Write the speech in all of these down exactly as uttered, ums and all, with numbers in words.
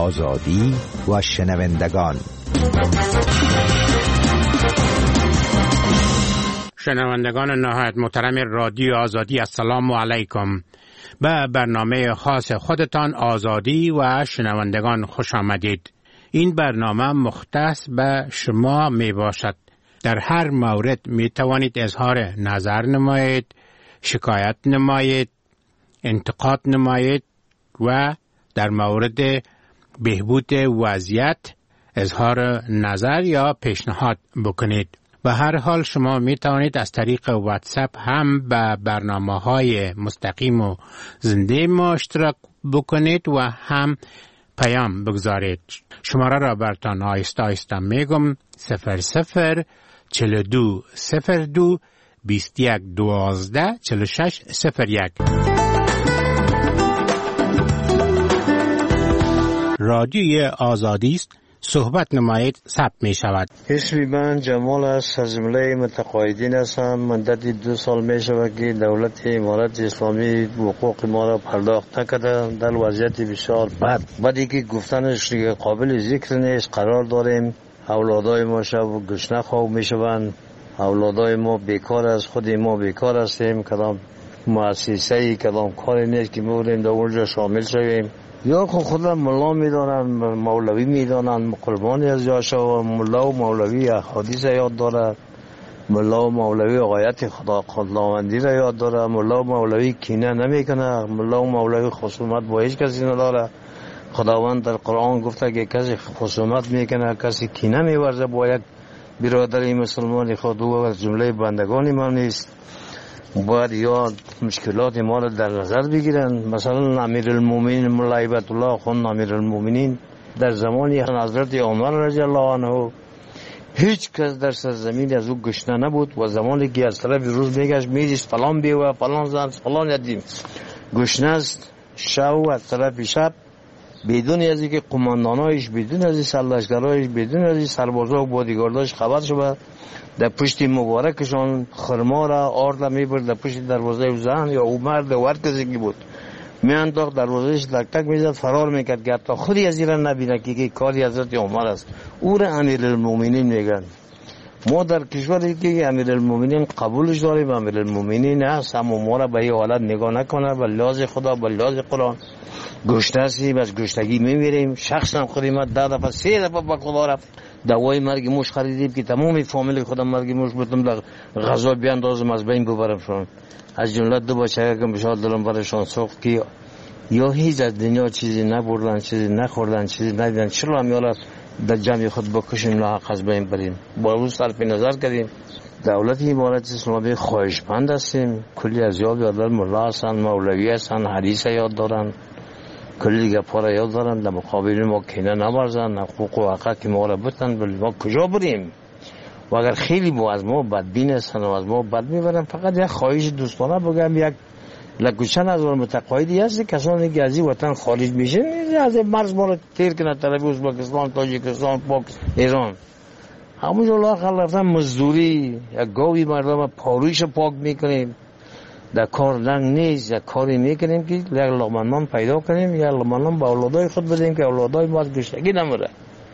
آزادی و شنوندگان. شنوندگان نهایت محترم رادیو آزادی، السلام علیکم. به برنامه خاص خودتان آزادی و شنوندگان خوش آمدید. این برنامه مختص به شما می باشد. در هر مورد می توانید اظهار نظر نمایید، شکایت نمایید، انتقاد نمایید و در مورد بهبود وضعیت اظهار نظر یا پیشنهاد بکنید. به هر حال شما می توانید از طریق واتساپ هم به برنامه‌های مستقیم و زنده ما اشتراک بکنید و هم پیام بگذارید. شماره را براتان آیسته آیسته میگم: صفر صفر چهل و دو صفر دو بیست و یک دوازده چهل و شش صفر یک. رادیوی آزادی است. صحبت نمایید ثبت می شود. اسمی من جمال است، از جمله متقاعدین هستم. مدت دو سال می شود که دولت امارت اسلامی حقوق ما را پرداخت نکرده. در وضعیت بسیار بد بدی که گفتنش قابل ذکر نیست قرار داریم. اولادای ما شب گشنه خواب می شوند. اولادای ما بیکار است، خود ما بیکار هستیم. کدام مؤسسه‌ای کدام کاری نیست که بودیم در اونجا شامل شویم. یا خود خود ملا میدانن، مولوی میدانن، قربانی از یاشا. ملا و مولوی احادیث یاد داره، ملا و مولوی آیت خدا خداوندی را یاد داره، ملا و مولوی کینه نمیکنه، ملا و مولوی خصومت با هیچ کسی نداره. خداوند در قرآن گفته که کسی خصومت میکنه، کسی کینه میورزه با یک برادری مسلمان خود، او از جمله بندگان ما نیست. باید یا مشکلات ما را در نظر بگیرن. مثلا امیرالمومنین مولا هیبت الله خان امیرالمومنین در زمانی حضرت عمر رضی الله عنه هیچ کس در سرزمین از او گشنه نبود و زمانی که از طرف روز میگشت میدیست فلان بیوه فلان زن فلان یتیم گشنه است، شب از طرف شب بدون از اینکه قماندانایش، بدون از سرلشکرایش، بدون از سربازا و بادیگارداش خبر شد، در پشت مبارکشان خرما را آرد میبرد در پشت دروازه زن یا او مرد و هر کسی که بود میانداخت دروازهش تک تک میزد، فرار میکرد که حتی خودی از این نبینه که, که کاری حضرت عمر است. او را امیرالمومنین میگن. ما در کشوری که امیرالمومنین قبولش داریم، امیرالمومنین هست، اما ما را به این حالت نگاه نکنه. به لحاظ خدا، به لحاظ قرآن گشته هستیم، از گشتگی میمیریم. شخصا خودی ما ده دفعه سه دفعه به خدا رفت دوای مرگ موش خریدیم که تمام فامیل خودم مرگ موش بودم در غذا بیاندازم از بین ببرمشون. از جمله دو بچه که بشار دلم برشان سوخت که یا هیچ از دنیا چیزی نبردن، چیزی نخوردن، چیزی ندیدن، چرا هم یالا در جمع خود بکشیم لاحق از بین بریم. با روز صرف نظر کردیم. دولت امارت اسلامی خواهشمند هستیم. کلی از یاد یادر ملا هستن، مولوی هستن، حدیث یاد دارن، کلی دیگه پاره یاد دارن. در مقابل ما کینه نبرزن، حقوق و حقوق که ما را بتن. بلی ما کجا بریم؟ و اگر خیلی با از ما بدبین هستن و از ما بد میبرن، فقط یک خواهش دوستانه بگم، یک لکوچن از متقاعدی هست کسانی که از این وطن خارج میشه از مرز ما را تیر کنه طرف ازبکستان، تاجیکستان، پاکستان، ایران. همونجا لااقل رفتن مزدوری یک گاوی مردم پارویش پاک میکنیم، در کار لنگ نیست، یک کاری میکنیم که یک لقمه پیدا کنیم، یک لقمه به اولادای خود بدیم که اولادای ما از گشتگی نمره.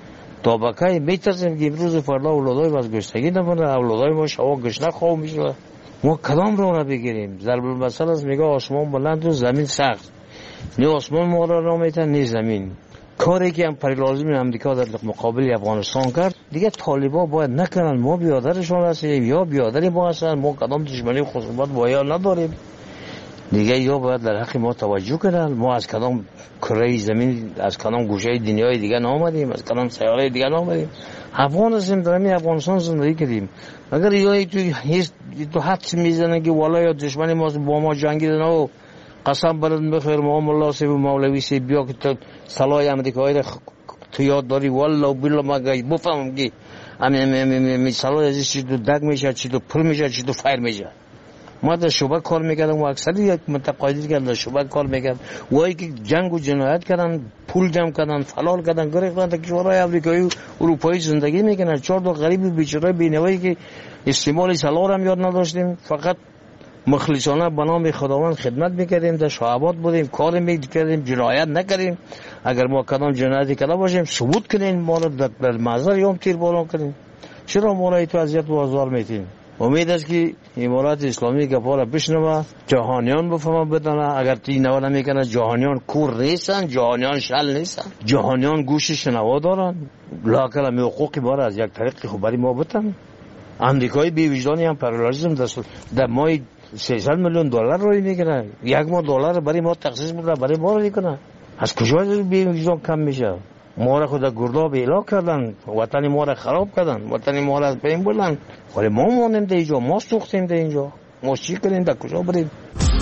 تا بکای میترسیم که امروز فردا اولادای ما از گشتگی نمره، اولادای ما شوا گشنه خواب میشه. ما کدام رو را بگیریم؟ ضرب المثل است، میگه آسمان بلند و زمین سخت. نه آسمان ما را را میتن نه زمین. کاری که امپریالیسم امریکا در مقابل افغانستان کرد دیگه طالبا باید نکنن. ما بیادرشون هستیم یا بیادری ما هستن. ما کدام دشمنی خصومت با یا نداریم دیگه. یا باید در حق ما توجه کنن. ما از کدام کره زمین، از کدام گوشه دنیای دیگه نامدیم، از کدام سیاره دیگه نامدیم. افغان هستیم، در همین افغانستان زندگی کردیم. اگر یا تو هیچ تو حد میزنن که والا یا دشمنی ما با ما جنگیدن و قسم برد بخیر ما مولا سی و مولوی سی بیا که تو سلای امریکایی را تو یاد داری والله بالله ما بفهمم که امی امی امی امی سلای ازش چی تو دگ میشه، چی تو پر میشه، چی تو فایر میشه. ما در شعبه کار میکردم و اکثری یک متقاعدی که در شعبه کار میکرد وایی که جنگ و جنایت کردن، پول جمع کردن، فلال کردن، گرفتن تا کشورهای آمریکایی و اروپایی زندگی میکنن. چهار تا غریب بیچاره بینوایی که استعمال سلاح هم یاد نداشتیم، فقط مخلصانه به نام خداوند خدمت میکردیم، در شعبات بودیم، کار میکردیم، جنایت نکردیم. اگر ما کدام جنایتی کرده باشیم ثبوت کنین، ما رو در محضر یوم تیر باران کنین. چرا ما را تو اذیت و آزار میتین؟ امید است که امارات اسلامی گپارا بشنوه، جهانیان بفهمه بدانه. اگر تی نوا نمیکنه جهانیان کور نیستن، جهانیان شل نیستن، جهانیان گوش شنوا دارن. لاکل می حقوقی ما را از یک طریق خوب برای ما بتن. امریکای بی وجدانی هم پرالایزم در ماه سیصد میلیون دلار روی میکنه، یک ماه دلار برای ما تخصیص میکنه، برای ما رو میکنه. از کجا بی وجدان کم میشه؟ ما را خود گرداب ایلا کردن، وطن ما را خراب کردن، وطن ما را از بین بردن. ولی ما مانیم در اینجا، ما سوختیم در اینجا. ما چی کنیم؟ در کجا بریم؟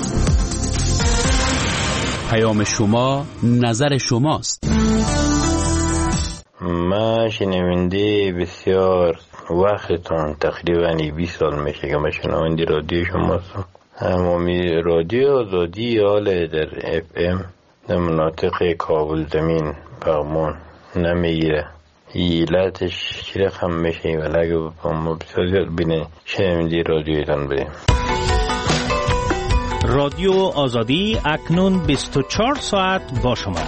پیام شما نظر شماست. من شنونده بسیار وقتتان تقریبا بیست سال میشه که من شنونده رادیو شماستم. همامی رادیو آزادی حال در اف ام در مناطق کابل زمین پغمان نمیگیره. ایلتش چی رقم میشه ولی اگه بپام بسیار زیاد بینه شنونده رادیویتان بریم. رادیو آزادی اکنون بیست و چهار ساعت با شما.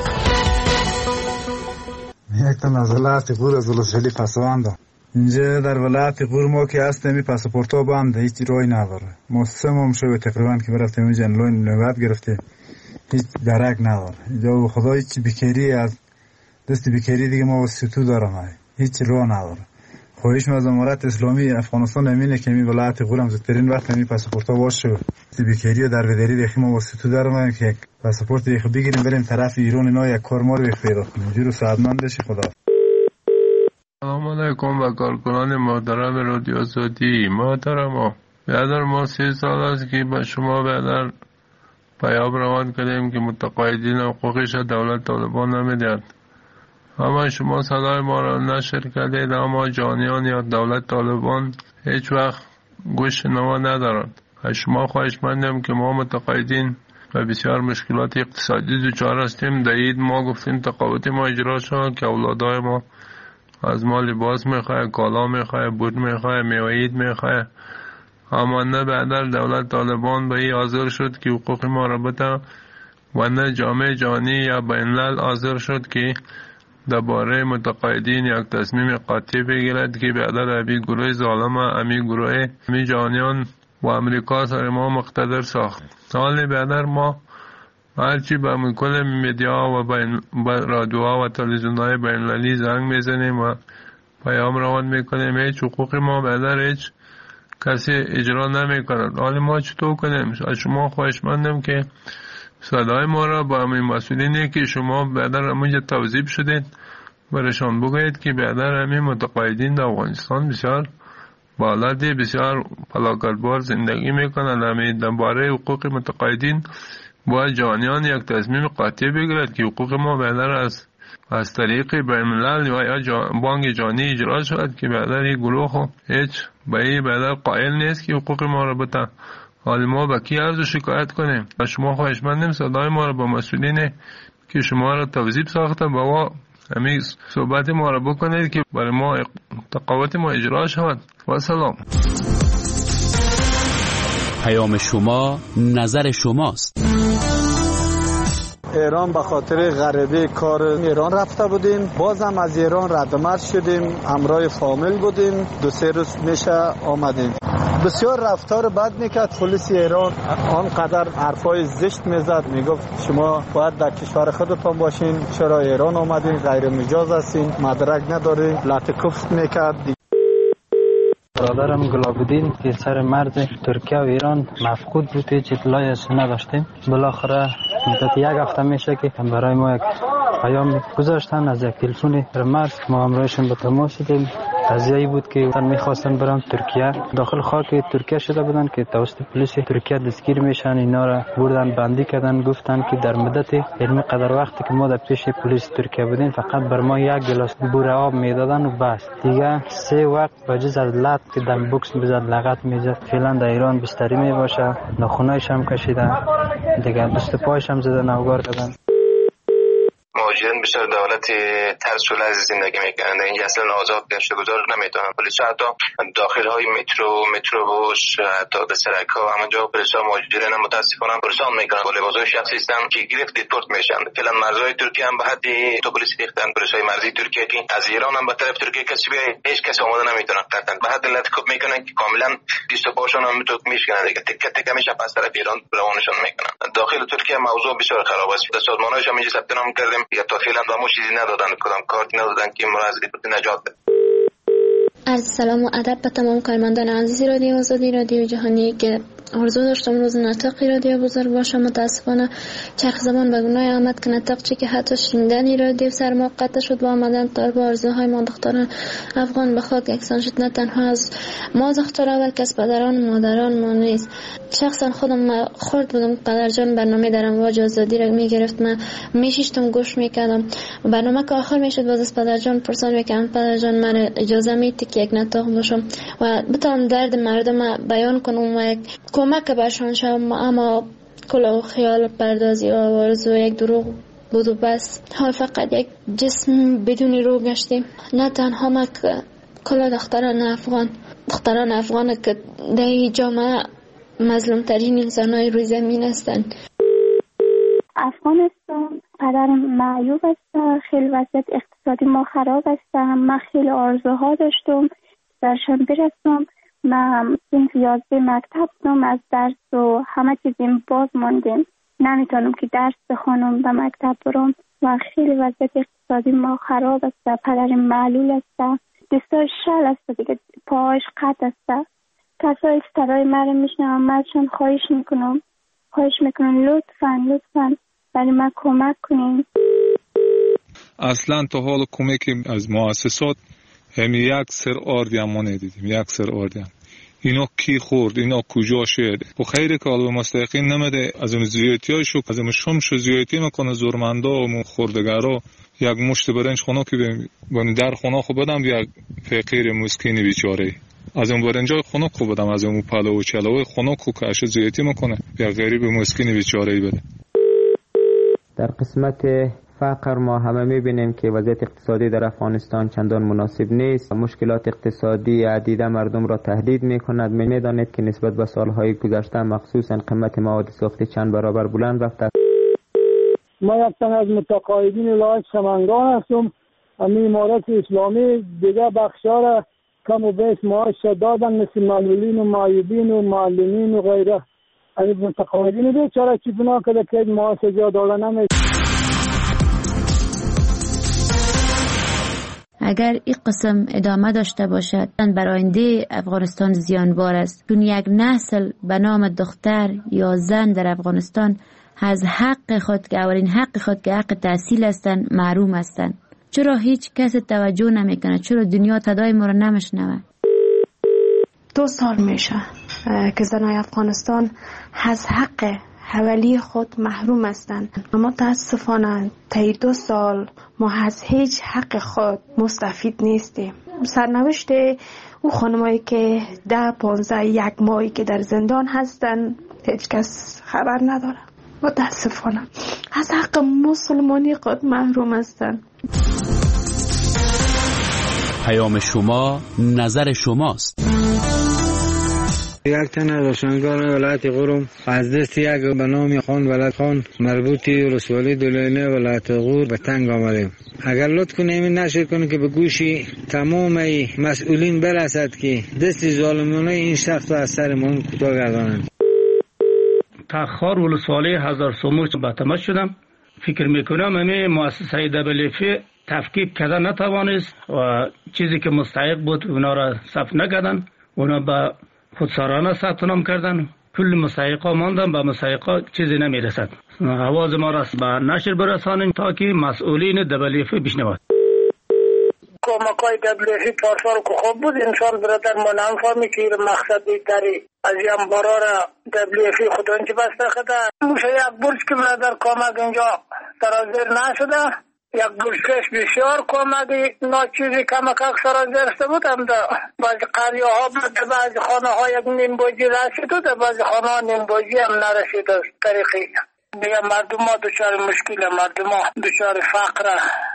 یک تا از ولایت غور از ولسوالی پسوانده. اینجا در ولایت غور ما که هستیم این پاسپورت ها بنده، هیچ روی نداره. ما سه ماه شده تقریبا که برفتیم اینجا انلوین نوبت گرفتیم، هیچ درک نداره. اینجا خدا هیچ بیکاری از دست بیکاری دیگه ما وسیتو دارم، هیچ راه نداره. خواهش از امارت اسلامی افغانستان امینه که این ولایت غور هم زودترین وقت این پاسپورت ها باشه. بیکاری و دربدری دیگه ما وسیتو دارم که پاسپورت دیگه بگیریم بریم طرف ایران اینا یک کار ما رو پیدا کنیم. جورو سعادتمند بشی خدا. سلام علیکم و کارکنان محترم رادیو آزادی. محترم برادر، ما سه سال است که با شما برادر پیام روان کردیم که متقاعدین حقوقش دولت طالبان نمیدهد. اما شما صدای ما را نشر کردید، اما جانیان یا دولت طالبان هیچ وقت گوش نوا ندارند. از شما خواهش مندم که ما متقاعدین و بسیار مشکلات اقتصادی دچار هستیم. در عید ما گفتیم تقاعد ما اجرا شد که اولادای ما از ما لباس میخواه، کالا میخواه، بود میخواه، میوه عید میخواه. اما نه بعدر دولت طالبان به این حاضر شد که حقوق ما را بده و نه جامعه جهانی یا بین الملل حاضر شد که درباره متقاعدین یک تصمیم قاطع بگیرد که بعدر امی گروه ظالم امی گروه امی جهانیان و امریکا سر ما مقتدر ساخت. حال بعدر ما هرچی به کل میدیا و رادیوها و تلویزیون‌های بین المللی زنگ میزنیم و پیام روان میکنیم، هیچ حقوق ما بعدر هیچ کسی اجرا نمیکند. حال ما چطور کنیم؟ از شما خواهش مندم که صدای ما را با همین مسئولینی که شما بعدر همونجا توضیح شدید برشان بگویید که بعدر همین متقاعدین در افغانستان بسیار بالادی بسیار فلاکتبار زندگی میکنند. همین درباره حقوق متقاعدین باید جهانیان یک تصمیم قاطع بگیرد که حقوق ما بعدر از از طریق بین الملل و یا جا بانک جهانی اجرا شود که بعدر این گروه هیچ به این بعدر قائل نیست که حقوق ما را بده. حال ما با کی عرض شکایت کنیم؟ و شما خواهش مندیم صدای ما را با مسئولین که شما را توضیح ساخته با همین صحبت ما را بکنید که برای ما تقاعد ما اجرا شود. و سلام. پیام شما نظر شماست. ایران به خاطر غریبه کار ایران رفته بودیم، بازم از ایران ردمرد شدیم، همراه فامیل بودیم، دو سه روز میشه آمدیم. بسیار رفتار بد میکرد پلیس ایران، آنقدر حرفای زشت میزد، میگفت شما باید در کشور خودتان باشین، چرا ایران آمدین، غیر مجاز هستین، مدرک ندارین، لطکفت میکرد. برادرم گلابودین که سر مرز ترکیه و ایران مفقود بود، هیچ اطلاعی از نداشتیم. بالاخره مدت یک هفته میشه که برای ما یک پیام گذاشتن از یک تلفن در مرز، ما همراهشون به تماس شدیم. قضیه‌ای بود که میخواستن برام ترکیه، داخل خاک ترکیه شده بودن که توسط پلیس ترکیه دستگیر میشن، اینا را بردن بندی کردن، گفتن که در مدت علمی قدر وقتی که ما در پیش پلیس ترکیه بودیم فقط بر ما یک گلاس بوره آب میدادن و بس، دیگه سه وقت بجز از لط که دم بوکس میزد لغت میزد. فعلا در ایران بستری میباشه، ناخونایش هم کشیدن، دیگه دست پایش هم زدن، اوگار کردن. مهاجرین بسیار دولت ترس و لرز زندگی میکنند. اینجا اصلا آزاد گشت گذار نمیتونن. پلیس حتی داخل های مترو متروبوس حتی به سرک ها همونجا پلیس ها مهاجرین متاسفانه پرسان میکنن با لباسای شخصی هستن که گرفت دیپورت میشن. فعلا مرزهای ترکیه هم به حد تو پلیس ریختن. پلیس های مرزی ترکیه که از ایران هم به طرف ترکیه کسی بیای هیچ کس آماده نمیتونن قطعا به حد لطکوب میکنن که کاملا بیست و پاشون هم تو میشکنن دیگه تکه تکه میشه پس طرف ایران روانشون میکنن. داخل ترکیه موضوع بسیار خراب است. سازمان‌هاش هم اینجا ثبت نام کردیم یا تا فعلا و ما چیزی ندادن کدام کارت ندادن که ما از دیپورت نجات بده. عرض سلام و ادب به تمام کارمندان عزیز رادیو آزادی رادیو جهانی که آرزو داشتم روز نطقی رادیو بزرگ باشه. متاسفانه چرخ زمان به گناه آمد که نطق چی که حتی شنیدن رادیو سر ما قطع شد و آمدن تا با آرزوهای ما دختران افغان به خاک یکسان شد. نه تنها از ما دخترها بلکه از پدران مادران ما نیست. شخصا خودم خورد بودم پدرجان برنامه در امواج آزادی را میگرفت. من میشیشتم گوش میکردم برنامه که آخر میشد باز از پدرجان پرسان میکردم پدرجان من اجازه میدی که یک نطق باشم و بتونم درد مردم بیان کنم و یک کمک برشان شدم. اما کلا خیال پردازی و آرزو یک دروغ بود و بس. حال فقط یک جسم بدون روح گشتیم. نه تنها ما که کلا دختران افغان دختران افغان که در جامعه مظلوم ترین انسان های روی زمین هستند. افغانستان قدر معیوب است. خیلی وضعیت اقتصادی ما خراب است. من خیلی آرزوها داشتم درشان برسم. من این یازده مکتب نم از درس و همه چیزیم باز ماندیم. نمیتونم که درس بخونم به مکتب برم و خیلی وضعیت اقتصادی ما خراب است. پدرم معلول است. دستای شل است دیگه پاهاش قطع است. کسایی سترای مرا میشنم مازشون خواهش میکنم خواهش میکنم لطفا لطفا برای من کمک کنین. اصلا تا حال کمکی از مؤسسات همین یک سر آردی هم ما ندیدیم. یک سر آردی هم اینا کی خورد اینا کجا شد و خیره که حالا مستحقین نمیده از اون زیادتی های شو از اون شمش زیادتی میکنه زورمندا و خوردگارا. یک مشت برنج خونه که بهم در خونه خو بدم یک فقیر مسکین بیچاره از اون برنجای خونه خو بدم از اون پلو و چلو خونه خو کاش زیادتی میکنه یک غریب مسکین بیچاره بده. در قسمت فقر ما همه میبینیم که وضعیت اقتصادی در افغانستان چندان مناسب نیست. مشکلات اقتصادی عدیده مردم را تهدید میکند. میدانید که نسبت به سالهای گذشته مخصوصا قیمت مواد سوختی چند برابر بلند رفته. ما یک تن از متقاعدین ولایت سمنگان هستم. همین امارت اسلامی دیگه بخشا را کم و بیش معاش دادن مثل معلولین و معیوبین و معلمین و غیره. از متقاعدین بیچاره چی بنا کرده که معاش جا دادن نمیشه. اگر این قسم ادامه داشته باشد بر آینده افغانستان زیانبار است، چون یک نسل به نام دختر یا زن در افغانستان از حق خود که اولین حق خود که حق تحصیل هستند محروم هستند. چرا هیچ کس توجه نمیکنه؟ چرا دنیا صدای ما را نمیشنوه؟ دو سال میشه که زنای افغانستان از حق حوالی خود محروم هستند. اما متاسفانه طی دو سال ما از هیچ حق خود مستفید نیستیم. سرنوشت او خانمایی که ده پانزده یک ماهی که در زندان هستند هیچ کس خبر نداره. متاسفانه از حق مسلمانی خود محروم هستند. پیام شما نظر شماست. یک تن روشنگار ولایت غور از دست یک به نام خان ولد خان مربوطی ولسوالی دولینه ولایت غور به تنگ آمدیم. اگر لطف کنیم این نشر کنیم که به گوشی تمام مسئولین برسد که دست ظالمانه این شخص را از سر ما کوتاه گردانند. تخار ولسوالی هزار سوموش به تماس شدم. فکر میکنم همه مؤسسه دبلیفی تفکیک کردن نتوانست و چیزی که مستحق بود اونا را ثبت نکردن. اونا به خودسرانه ثبت نام کردن. کل مستحقا ماندن، به مستحقا چیزی نمیرسد. آواز ما را به نشر برسانیم تا که مسئولین دبلیفی بشنوند. کمکای دبلیفی پارسال که خوب بود انسان برادر ما نمیفهمی که مقصدی داری از این برا را دبلیفی خودانچه بسته خدا موشه یک برج که برادر کمک اینجا سرازیر نشده. یک برشکش بسیار کمکی ناچیزی کمک اکثر از درسته بود هم دا بعضی قریه ها بود بعضی خانه ها یک نیم بوجی رسید و بعضی خانه ها نیم بوجی هم نرسید از طریقی دیگه مردم ها دچار مشکل، مردم ها دچار فقر.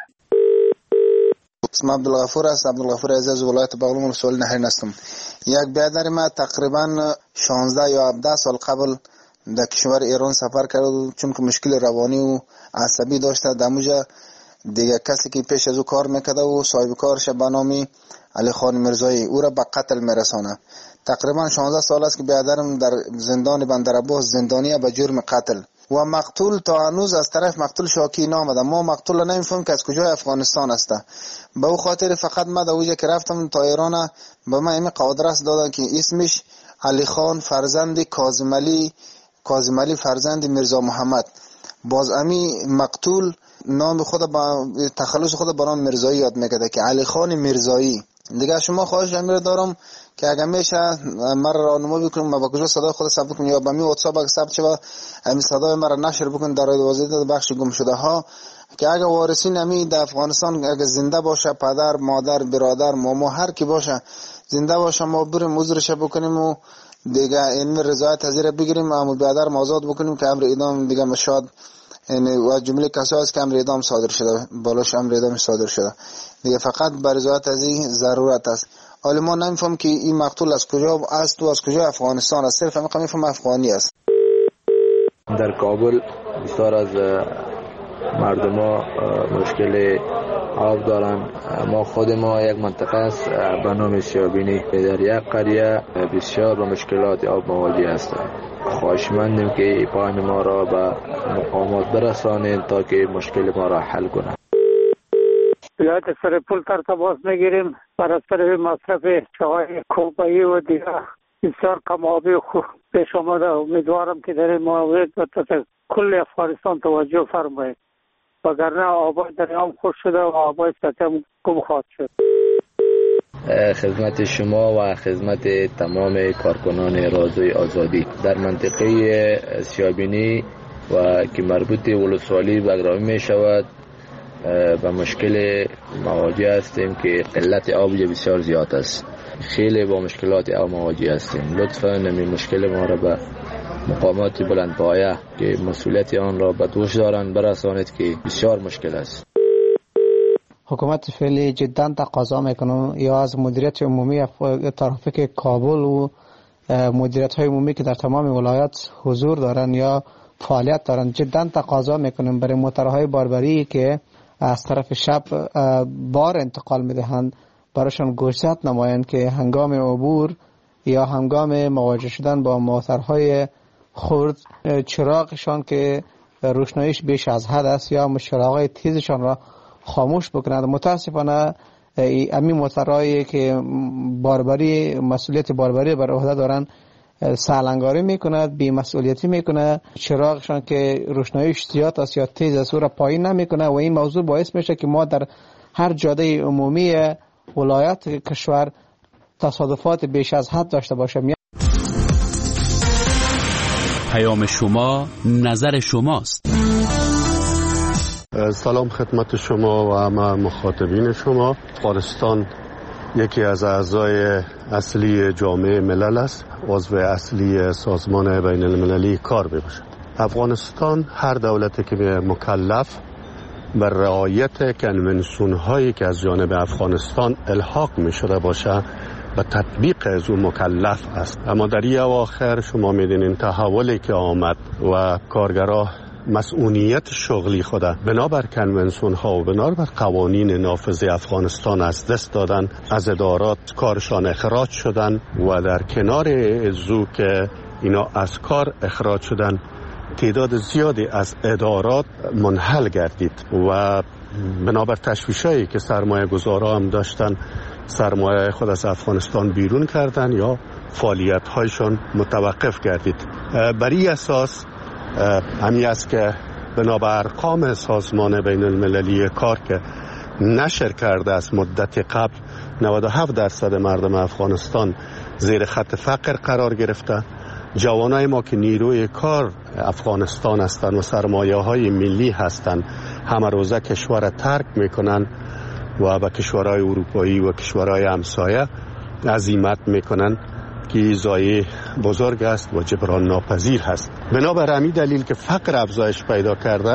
اسم عبدالغفور است. عبدالغفور عزیز ولایت بغلان ولسوالی نهرین هستم. یک برادر ما تقریبا شانزده یا هفده سال قبل در کشور ایران سفر کرد، چون که مشکل روانی و عصبی داشته. دموجا دیگه کسی که پیش از او کار میکرده و صاحب کارش به نام علی خان میرزایی او را به قتل میرسانه. تقریبا شانزده سال است که برادرم در زندان بندرعباس زندانی به جرم قتل و مقتول تا هنوز از طرف مقتول شاکی نامده. ما مقتول نمیفهمیم که از کجای افغانستان است. به او خاطر فقط ما در اوجه که رفتم تا ایران به من این قادرست دادن که اسمش علی خان فرزند کاظم علی کاظم علی فرزند میرزا محمد. باز امی مقتول نام خود با تخلص خود به نام میرزایی یاد میکرده که علی خان میرزایی. دیگه شما خواهش امیر دارم که اگر میشه مرا راهنمایی بکنیم ما با کجا صدای خود ثبت کنیم یا با می واتساپ اگه ثبت شه همین صدای مرا نشر بکن در وزارت بخش گم شده ها، که اگه وارثین امی در افغانستان اگه زنده باشه، پدر مادر برادر ماما هر کی باشه زنده باشه، ما بریم عذرش بکنیم و دیگه این رضایت حاضر بگیریم اما برادر آزاد بکنیم که امر اعدام دیگه مشاد یعنی و جمله کسایی است که امر اعدام صادر شده بالاش امر اعدام صادر شده دیگه فقط بر رضایت از این ضرورت است. حالا ما نمیفهم که این مقتول از کجا است و از کجا افغانستان است، صرف همین میفهم افغانی است. در کابل بسیار از مردم ها مشکل آب دارن. ما خود ما یک منطقه است به نام سیابینی در یک قریه بسیار با مشکلات آب مواجه هستند. خواهشمندیم که پایین ما را به مقامات برسانید تا که مشکل ما را حل کنند. ولایت سرپل تر تماس میگیریم بر اثر مصرف چای کوبایی و دیگر بسیار کم آبی خوب پیش آمده. امیدوارم که در این مورد کل افغانستان توجه فرمایید وگرنه آبای دریام خوش شده و آبای سطح هم گم خواهد شد. خدمت شما و خدمت تمام کارکنان رادیوی آزادی در منطقه سیابینی و که مربوط ولسوالی بگرامی می شود به مشکل مواجه هستیم که قلت آب بسیار زیاد است. خیلی با مشکلات آب مواجه هستیم. لطفاً نمی مشکل ما را به مقامات بلندپایه که مسئولیت آن را به دوش دارند برسانید که بسیار مشکل است. حکومت فعلی جدا تقاضا میکنه یا از مدیریت عمومی ترافیک کابل و مدیریت های عمومی که در تمام ولایات حضور دارن یا فعالیت دارن جدا تقاضا میکنیم برای موترهای باربری که از طرف شب بار انتقال میدهند براشون گوشزد نمایند که هنگام عبور یا هنگام مواجه شدن با موترهای خرد چراغشان که روشناییش بیش از حد است یا چراغهای تیزشان را خاموش بکنند. متاسفانه امی موترهایی که باربری مسئولیت باربری بر عهده دارند سالنگاری میکند، بی مسئولیتی میکنه، چراغشان که روشناییش زیاد است یا تیز است او را پایین نمیکنه و این موضوع باعث میشه که ما در هر جاده عمومی ولایت کشور تصادفات بیش از حد داشته باشیم. پیام شما نظر شماست. سلام خدمت شما و همه مخاطبین شما. افغانستان یکی از اعضای اصلی جامعه ملل است، عضو اصلی سازمان بین المللی کار میباشد. افغانستان هر دولتی که مکلف بر رعایت کنونسیون هایی که از جانب افغانستان الحاق می شده باشه به تطبیق از اون مکلف است. اما در این اواخر شما میدونین تحولی که آمد و کارگرها مسئولیت شغلی خود بنابر کنونسیون ها و بنابر قوانین نافذ افغانستان از دست دادن، از ادارات کارشان اخراج شدن و در کنار ازو که اینا از کار اخراج شدن تعداد زیادی از ادارات منحل گردید و بنابر تشویشایی که سرمایه گذارا هم داشتن سرمایه خود از افغانستان بیرون کردن یا فعالیت هایشان متوقف گردید. بر این اساس همی است که بنابر ارقام سازمان بین المللی کار که نشر کرده از مدت قبل نود و هفت درصد مردم افغانستان زیر خط فقر قرار گرفته. جوانای ما که نیروی کار افغانستان هستند و سرمایه های ملی هستند همه روزه کشور ترک میکنن و به کشورهای اروپایی و کشورهای همسایه عزیمت میکنن که ضایع بزرگ است و جبران ناپذیر هست. بنابر همین دلیل که فقر افزایش پیدا کرده،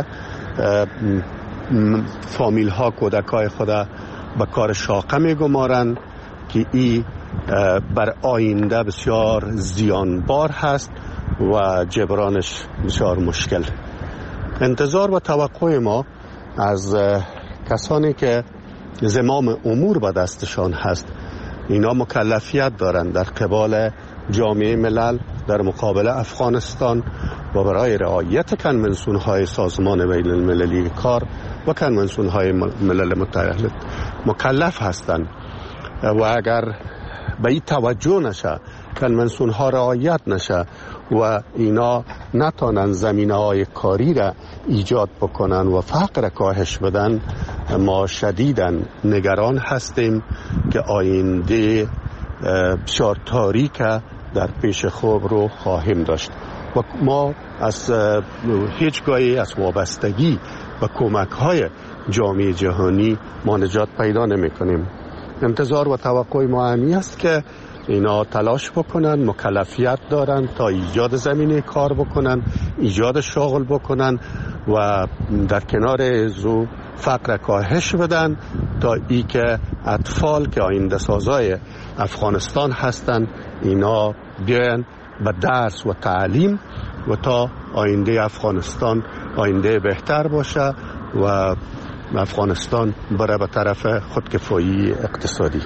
فامیل ها کودکای خود به کار شاقه می گمارند که این بر آینده بسیار زیانبار هست و جبرانش بسیار مشکل. انتظار و توقع ما از کسانی که زمام امور به دستشان هست، اینا مکلفیت دارند در قبال جامعه ملل در مقابل افغانستان و برای رعایت کنونسیون های سازمان بین المللی کار و کنونسیون های ملل متحد مکلف هستند و اگر به این توجه نشه، کنونسیون ها رعایت نشه و اینا نتانن زمینه های کاری را ایجاد بکنن و فقر کاهش بدن، ما شدیداً نگران هستیم که آینده بسیار تاریک در پیش خود رو خواهیم داشت و ما از هیچگاهی از وابستگی و کمک های جامعه جهانی ما نجات پیدا نمی کنیم. انتظار و توقع ما همی است که اینا تلاش بکنن، مکلفیت دارن تا ایجاد زمینه کار بکنن، ایجاد شغل بکنن و در کنار زو فقر کاهش بدن تا ای که اطفال که آینده سازای افغانستان هستن اینا بیان به درس و تعلیم و تا آینده افغانستان آینده بهتر باشه و افغانستان بره به طرف خودکفایی اقتصادی.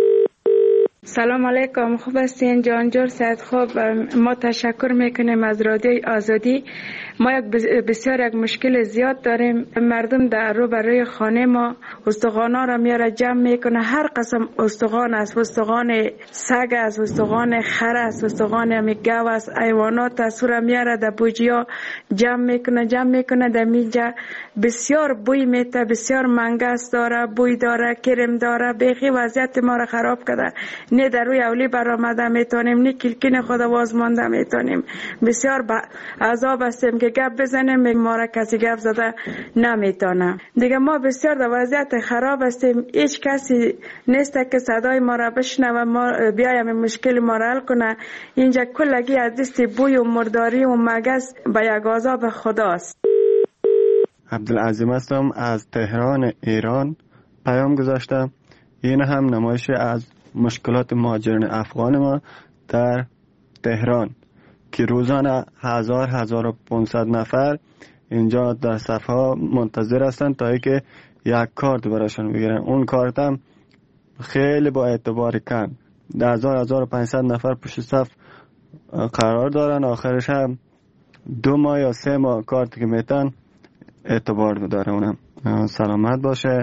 سلام علیکم، خوب هستین؟ جانجور سید خوب. ما تشکر میکنیم از رادیوی آزادی. ما یک بسیار یک مشکل زیاد داریم. مردم در رو برای خانه ما استخوانا را میاره جمع میکنه، هر قسم استخوان است، استخوان سگ است، استخوان خر است، استخوان همی گاو است، حیوانات است، را میاره در بوجیا جمع میکنه جمع میکنه در میجا. بسیار بوی میته، بسیار منگس داره، بوی داره، کرم داره، بیخی وضعیت ما را خراب کرده. نه در روی اولی برآمده میتونیم، نه کلکین خود واز مانده میتونیم. بسیار عذاب هستیم که گپ بزنیم، ما را کسی گپ زده نمیتونه. دیگه ما بسیار در وضعیت خراب هستیم، هیچ کسی نیست که صدای ما را بشنوه، ما بیایم مشکل ما را حل کنه. اینجا کلگی از دست بوی و مرداری و مگس به یک عذاب خداست. عبدالعظیم هستم از تهران ایران. پیام گذاشتم. این هم نمایش از مشکلات مهاجرین افغان ما در تهران که روزانه هزار هزار و پانصد نفر اینجا در صفحه منتظر هستند تا اینکه یک کارت براشون بگیرن. اون کارت هم خیلی با اعتبار کم، هزار هزار و پانصد نفر پشت صف قرار دارن. آخرش هم دو ماه یا سه ماه کارت که میتن اعتبار داره. اونم سلامت باشه.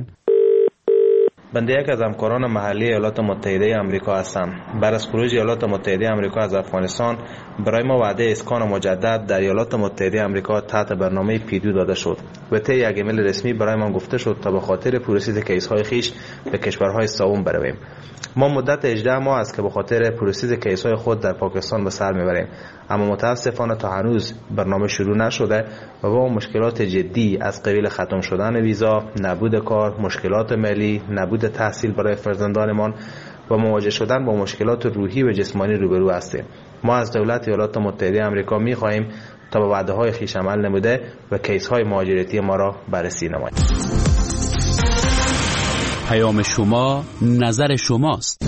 بنده یک از همکاران محلی ایالات متحده آمریکا هستم. بعد از خروج ایالات متحده آمریکا از افغانستان برای ما وعده اسکان مجدد در ایالات متحده آمریکا تحت برنامه پیدو داده شد و طی یک ایمیل رسمی برای ما گفته شد تا به خاطر پروسس کیس‌های خیش به کشورهای سوم برویم. ما مدت هجده ماه است که به خاطر پروسس کیس‌های خود در پاکستان به سر میبریم، اما متاسفانه تا هنوز برنامه شروع نشده و با مشکلات جدی از قبیل ختم شدن ویزا، نبود کار، مشکلات مالی، نبود تحصیل برای فرزندانمان و مواجه شدن با مشکلات روحی و جسمانی روبرو هستیم. ما از دولت ایالات متحده آمریکا می‌خواهیم تا به وعده‌های خویش عمل نموده و کیس‌های مهاجرتی ما را بررسی نماید. پیام شما نظر شماست.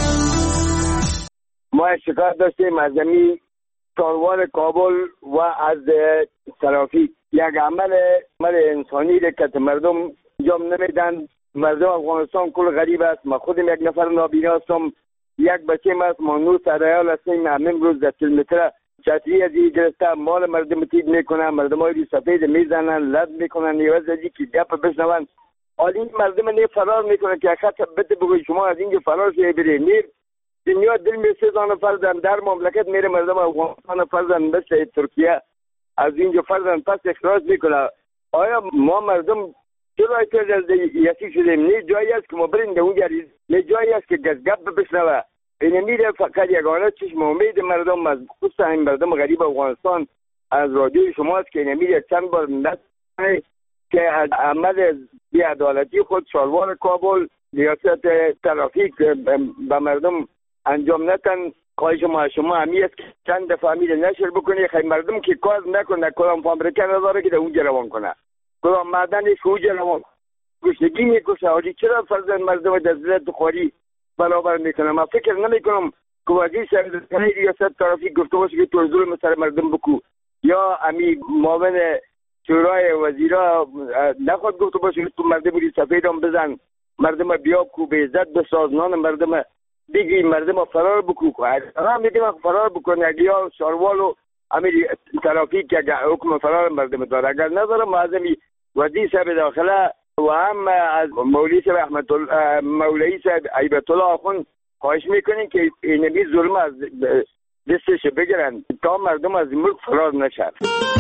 ما شکایت داشتیم از زمین کاروان کابل و از ترافیک. یک عمل عمل انسانی را که مردم انجام نمیدن. مردم افغانستان کل غریب است. ما خودم یک نفر نابینا هستم، یک بچه است، ما نو سرایال هستیم. همین روز در کیلومتر چتری از این گرفته مال مردم تیب میکنن، مردم های سفید میزنن، لد میکنن، نیوز از این که گپ بشنون. حالا این مردم نه فرار میکنه که خط بده بگوی شما از اینجا فرار شده برید. نیر دنیا دل می سزان فرزن در مملکت میره، مردم افغانستان فرزن مثل ترکیه از اینجا فرزن پس اخراج میکنه. آیا ما مردم چرا ایتر یکی شدیم؟ نه جایی است که ما بریم در اونجا، نه جایی است که گپ بشنوه. این میره فقط یگانه چشم امید مردم از خصوصا این مردم غریب افغانستان از رادیوی شماست که این میره چند بار نتونه که از عمل بی‌عدالتی خود شالوار کابل ریاست ترافیک به مردم انجام نتن. خواهش ما شما همی است که چند دفعه امیر نشر بکنی خیلی مردم که کار نکنه کدام فابریکه نداره که در اونجا روان کنه کدام معدنش اونجا روان گشنگی میکشه حالی چرا فرزند مردم در ذلت خواری برابر میکنه من فکر نمیکنم که وزیر سرزنه ریاست طرفی گفته باشه که تو ظلم سر مردم بکو یا امی معاون شورای وزیرا نخواد گفته باشه که تو مردم بودی سفیدم بزن مردم بیاب کو به عزت بساز نان مردم دیگه مردم فرار بکو هم میدیم فرار بکنه یا شاروالو امیر ترافیک که حکم فرار مردم داره اگر نداره معظمی وزیر صاحب داخله و هم از مولوی صاحب احمد مولوی صاحب عیبت الله آخوند خواهش میکنیم که اینمی ظلم از دستش بگیرن تا مردم از ملک فرار نشن.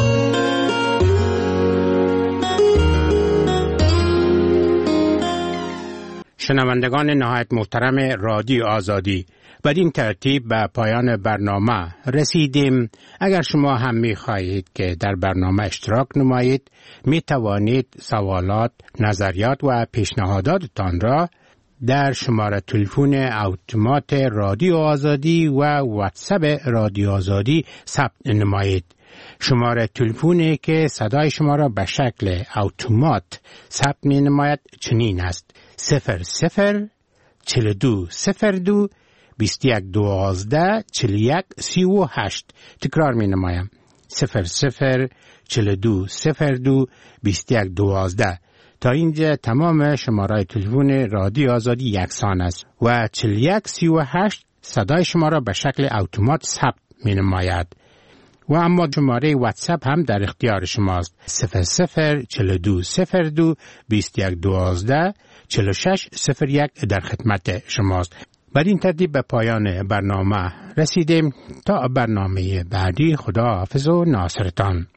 شنوندگان نهایت محترم رادیو آزادی، بدین ترتیب به پایان برنامه رسیدیم. اگر شما هم می خواهید که در برنامه اشتراک نمایید، می توانید سوالات، نظریات و پیشنهاداتتان را در شماره تلفن اتومات رادیو آزادی و واتساپ رادیو آزادی ثبت نمایید. شماره تلفنی که صدای شما را به شکل اتومات ثبت می نماید چنین است: صفر صفر چل دو صفر دو بیست یک دوازده چل یک سی و هشت. تکرار می نمایم: صفر صفر چل دو صفر دو بیست یک دوازده. تا اینجا تمام شماره تلفن رادیو آزادی یکسان است و چل یک سی و هشت صدای شما را به شکل اتومات ثبت می نماید. و اما شماره واتساپ هم در اختیار شماست: صفر صفر چل دو صفر دو بیست یک دوازده چل شش صفر یک در خدمت شماست. بر این ترتیب به پایان برنامه رسیدیم. تا برنامه بعدی، خدا حافظ و ناصرتان.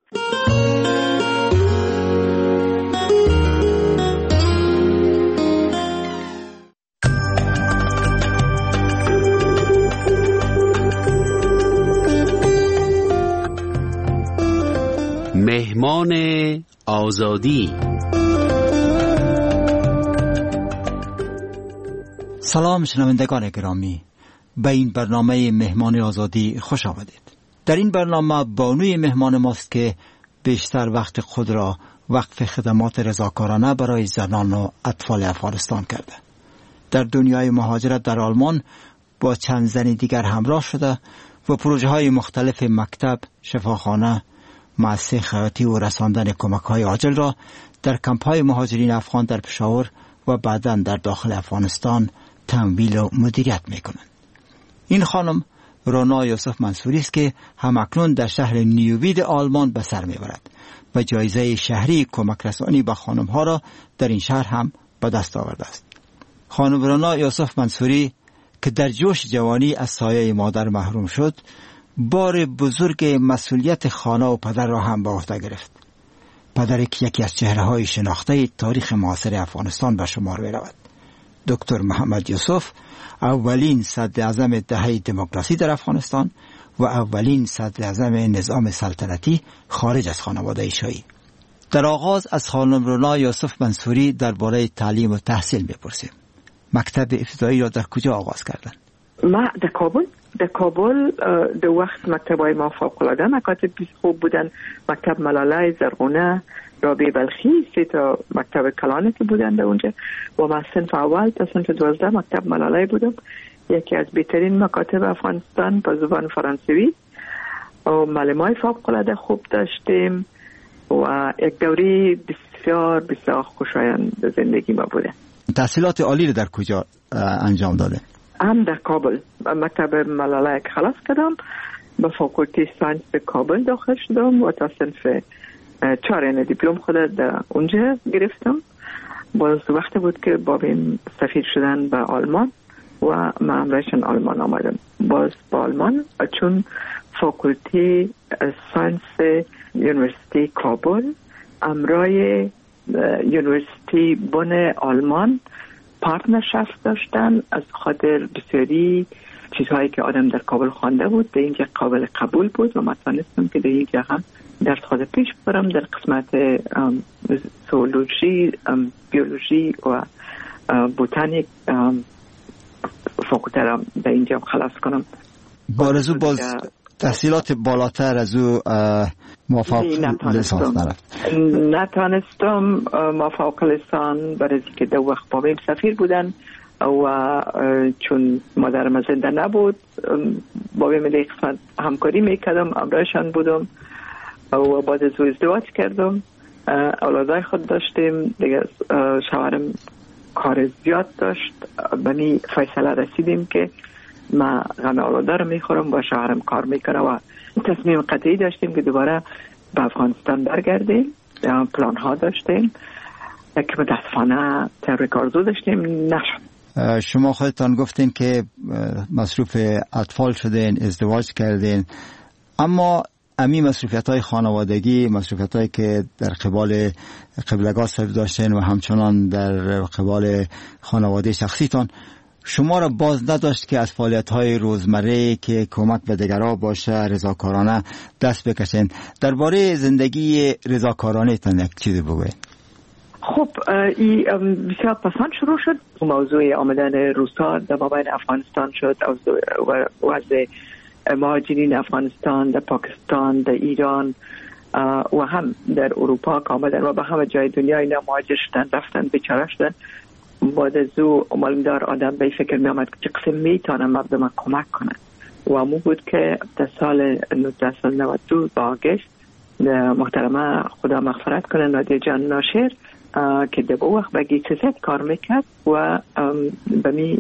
مهمان آزادی. سلام شنوندگان گرامی، به این برنامه مهمان آزادی خوش آمدید. در این برنامه بانوی مهمان ماست که بیشتر وقت خود را وقف خدمات رضاکارانه برای زنان و اطفال افغانستان کرده. در دنیای مهاجرت در آلمان با چند زن دیگر همراه شده و پروژه های مختلف مکتب، شفاخانه، مؤسسه خیاطی و رساندن کمک های عاجل را در کمپ های مهاجرین افغان در پشاور و بعداً در داخل افغانستان تمویل و مدیریت میکنند. این خانم رونا یوسف منصوری است که همکنون در شهر نیووید آلمان به سر میبرد و جایزه شهری کمک رسانی به خانم ها را در این شهر هم به دست آورده است. خانم رونا یوسف منصوری که در جوش جوانی از سایه مادر محروم شد، بار بزرگ مسئولیت خانه و پدر را هم به عهده گرفت. پدری که یکی از چهره‌های شناخته تاریخ معاصر افغانستان به شمار می‌رود. دکتر محمد یوسف اولین صدر اعظم دهه دموکراسی در افغانستان و اولین صدر اعظم نظام سلطنتی خارج از خانواده شاهی. در آغاز از خانم رونا یوسف منصوری درباره تعلیم و تحصیل می‌پرسیم. مکتب ابتدایی را در کجا آغاز کردند؟ ما در کابل در کابل در وقت مکتب‌های ما فوق‌العاده مکاتب خوب بودن. مکتب ملاله، زرغونه، رابعه بلخی، سه تا مکتب کلانه که بودن در اونجا و ما صنف اول تا صنف دوازده مکتب ملاله بودم. یکی از بهترین مکاتب افغانستان با زبان فرانسوی و معلمای فوق‌العاده خوب داشتیم و یک دوره بسیار بسیار خوشایند زندگی ما بوده. تحصیلات عالی را در کجا انجام داده؟ هم در کابل مکتب ملاله که خلاص کردم، به فاکولته ساینس به کابل داخل شدم و تا صنف چهارم دیپلم خود در اونجا گرفتم. باز وقت بود که بابیم سفیر شدن به آلمان و من امرایشان آلمان آمدم. باز با آلمان چون فاکولته ساینس یونیورسیتی کابل امرای یونیورسیتی بن آلمان پارتنرشفت داشتن، از خاطر بسیاری چیزهایی که آدم در کابل خوانده بود در اینجا قابل قبول بود و من تانستم که در اینجا هم درس خود پیش برم در قسمت زولوژی، بیولوژی و بوتانیک فاکولته را در اینجا خلاص کنم. بارزو باز تحصیلات بالاتر از او موفق لیسانس نرفت؟ نتانستم موفق لیسان برای که دو وقت بابیم سفیر بودن و چون مادرم زنده نبود بابیم در قسمت همکاری میکردم، امرایشان بودم و بعد از او ازدواج کردم، اولادای خود داشتیم دیگه. شوهرم کار زیاد داشت، بنی فیصله رسیدیم که ما غم اولادا رو میخورم و شوهرم کار میکنه و تصمیم قطعی داشتیم که دوباره به افغانستان برگردیم. پلان ها داشتیم که متاسفانه تحریک آرزو داشتیم، نشد. شما خودتان گفتین که مصروف اطفال شدین، ازدواج کردین، اما امی مصروفیت های خانوادگی، مصروفیت هایی که در قبال قبلگاه صرف داشتین و همچنان در قبال خانواده شخصیتان شما را باز نداشت که از فعالیت های روزمره که کمک به دیگران باشه رضاکارانه دست بکشین. درباره زندگی رضاکارانه تان یک چیزی بگوید. خب این بسیار پسند شروع شد. موضوع آمدن روس‌ها در مابین افغانستان شد و از مهاجرین افغانستان در پاکستان، در ایران و هم در اروپا که آمدن و به همه جای دنیا اینا مهاجر شدن، رفتن، بیچاره شدن. بعد از او معلومدار آدم به فکر می آمد که چه قسم میتونه مردم کمک کنن و امو بود که در سال نوزده نود و دو با آگست محترمه خدا مغفرت کنه نادیه جان ناشر که در وقت به گیتزت کار میکرد و به می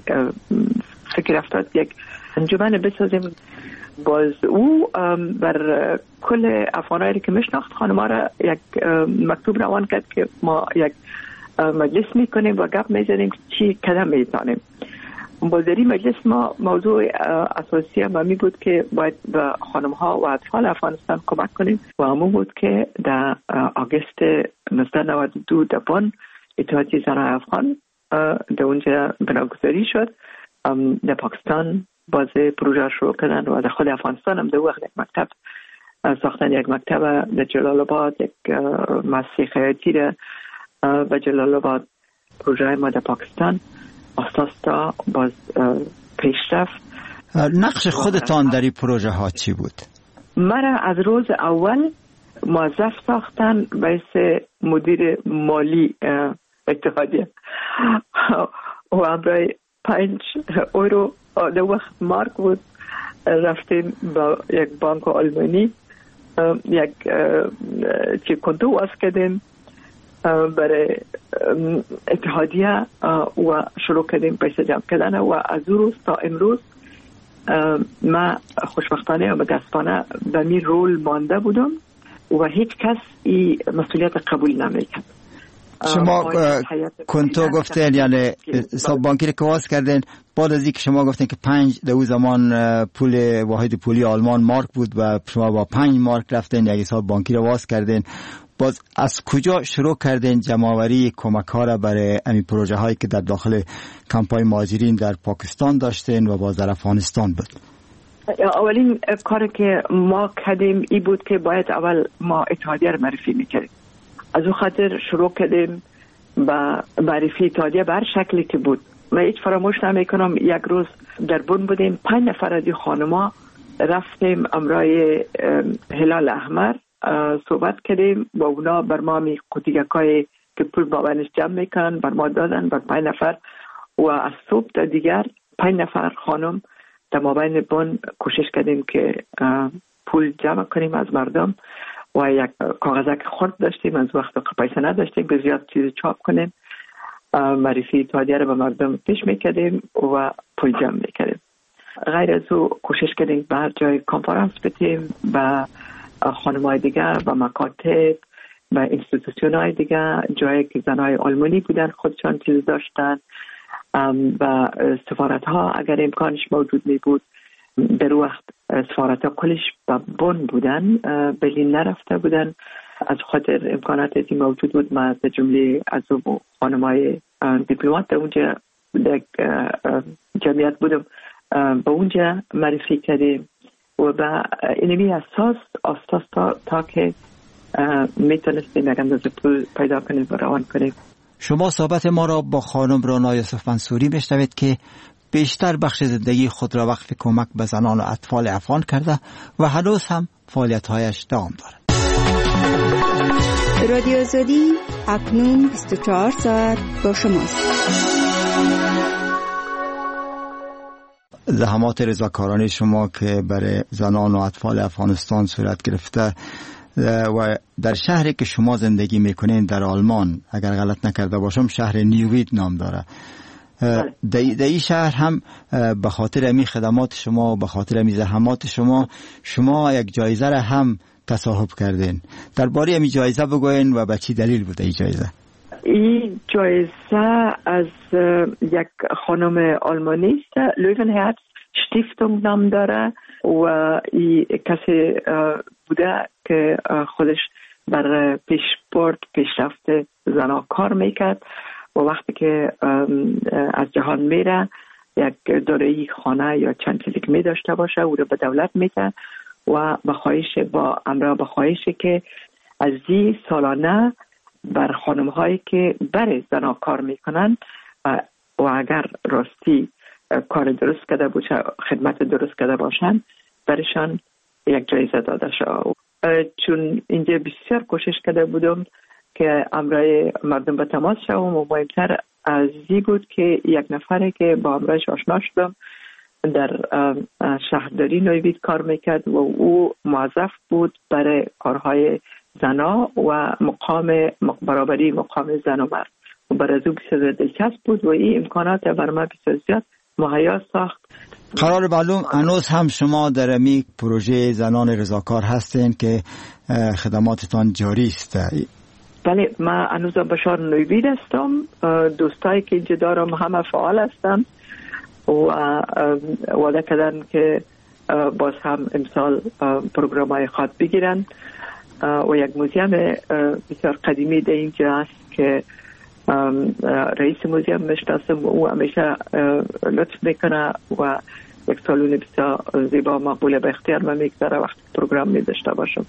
فکر افتاد یک انجمن بسازیم. باز او بر کل افغانایی که میشناخت خانم‌ها را یک مکتوب روان کرد که ما یک مجلس میکنیم و گپ میزنیم چی قدم میزنیم. باز در این مجلس ما موضوع اساسی ما می بود که باید به خانم‌ها و اطفال افغانستان کمک کنیم و همون بود که در آگست نوزده نود و دو در بن اتحادیه زنان افغان در اونجا بناگذاری شد. در پاکستان باز پروژه شروع کردن و در خود افغانستان هم در وقت یک مکتب ساختن، یک مکتب در جلال آباد، یک مؤسسه خیاطی در جلال آباد. پروژه ما در پاکستان اساس تا باز پیش رفت. نقش خودتان در این پروژه ها چی بود؟ مرا از روز اول موظف ساختن باعث مدیر مالی اتحادیه و همراه پنج اورو در وقت مارک بود رفتیم با یک بانک آلمانی یک چی کنتو واس کردیم برای اتحادیه و شروع کردیم پیسه جمع کردن و از روز تا امروز ما خوشبختانه و متاسفانه به می رول مانده بودم و هیچ کس این مسئولیت قبول نمیکرد. شما کنتو گفتین یعنی حساب بانکی رو که واس کردین، بعد از اینکه شما گفتین که پنج در اون زمان پول واحد پولی آلمان مارک بود و شما با پنج مارک رفتین یک حساب بانکی رو واس کردین، باز از کجا شروع کردین جمع‌آوری کمک‌ها را برای این پروژه هایی که در داخل کمپ‌های مهاجرین در پاکستان داشتین و باز در افغانستان بود؟ اولین کاری که ما کردیم ای بود که باید اول ما اتحادیه رو معرفی میکردیم. از اون خاطر شروع کردیم با معرفی اتحادیه به هر شکلی که بود. من هیچ فراموش نمیکنم یک روز در بن بودیم، پنج نفر از خانما رفتیم امرای هلال احمر صحبت کردیم با اونا. بر ما می قوطیکای که پول بابنش جمع میکنن بر ما دادن بر پنج نفر و از صبح تا دیگر پنج نفر خانم در مابین بن کوشش کردیم که پول جمع کنیم از مردم و یک کاغذک خرد داشتیم، از وقت پیسه نداشتیم که زیاد چیز چاپ کنیم. معرفی اتحادیه رو به مردم پیش میکردیم و پول جمع میکردیم. غیر از او کوشش کردیم به هر جای کنفرانس بدیم با خانم‌های دیگه و مکاتب و اینستیتوشن‌های دیگه، جایی که زنای آلمانی بودن خودشان چیز داشتن و سفارت‌ها اگر امکانش موجود می بود. در وقت سفارت‌ها کلش با بن بودن، برلین نرفته بودن، از خاطر امکانات ازی موجود بود. ما از جمله از خانم‌های دیپلمات در اونجا در جمعیت بودم، با اونجا معرفی کردیم و به اینمی اساس اساس تا, تا که میتونستیم یک اندازه پول پیدا کنیم و روان کنیم. شما صحبت ما را با خانم رانا یوسف منصوری بشنوید که بیشتر بخش زندگی خود را وقف کمک به زنان و اطفال افغان کرده و هنوز هم فعالیت‌هایش دوام دارد. رادیو آزادی اکنون بیست و چهار ساعت با شماست. زحمات رضاکارانه شما که برای زنان و اطفال افغانستان صورت گرفته و در شهری که شما زندگی میکنین در آلمان، اگر غلط نکرده باشم شهر نیوید نام داره، در این شهر هم به خاطر امی خدمات شما و به خاطر امی زحمات شما شما یک جایزه را هم تصاحب کردین. درباره امی جایزه بگوین و به چی دلیل بوده این جایزه؟ این جایزه از یک خانم آلمانی است، لوونهرتز شتیفتونگ نام داره و این کسی بوده که خودش بر پیشبرد پیشرفت زنها کار میکرد و وقتی که از جهان میره یک دارایی خانه یا چند چیزی که می داشته باشه او رو به دولت میده و به خواهش با امرا به خواهشی که از این سالانه بر خانم هایی که برای زنها کار میکنن و اگر راستی کار درست کرده باشه، خدمت درست کرده باشن، برشان یک جایزه داده شد. چون اینجا بسیار کوشش کرده بودم که امرای مردم به تماس شوم و مهمتر از این بود که یک نفره که با امرایش آشنا شدم در شهرداری نیوید کار میکرد و او موظف بود برای کارهای زنا و مقام برابری مقام زن و مرد و برای او بسیار دلچسب بود و این امکانات بر من بسیار زیاد مهیا ساخت. قرار معلوم هنوز هم شما در امی پروژه زنان رضاکار هستین که خدماتتان جاری است؟ بله، من هنوز بشار نیوید هستم. دوستایی که اینجا دارم همه فعال هستن و وعده کردن که باز هم امسال پروگرام های خود بگیرن و یک موزیم بسیار قدیمی در اینجا است که رئیس موزیم میشناسم و او همیشه لطف میکنه و یک سالون بسیار زیبا مقبول به اختیار من میگذاره وقتی پروگرام میداشته باشم.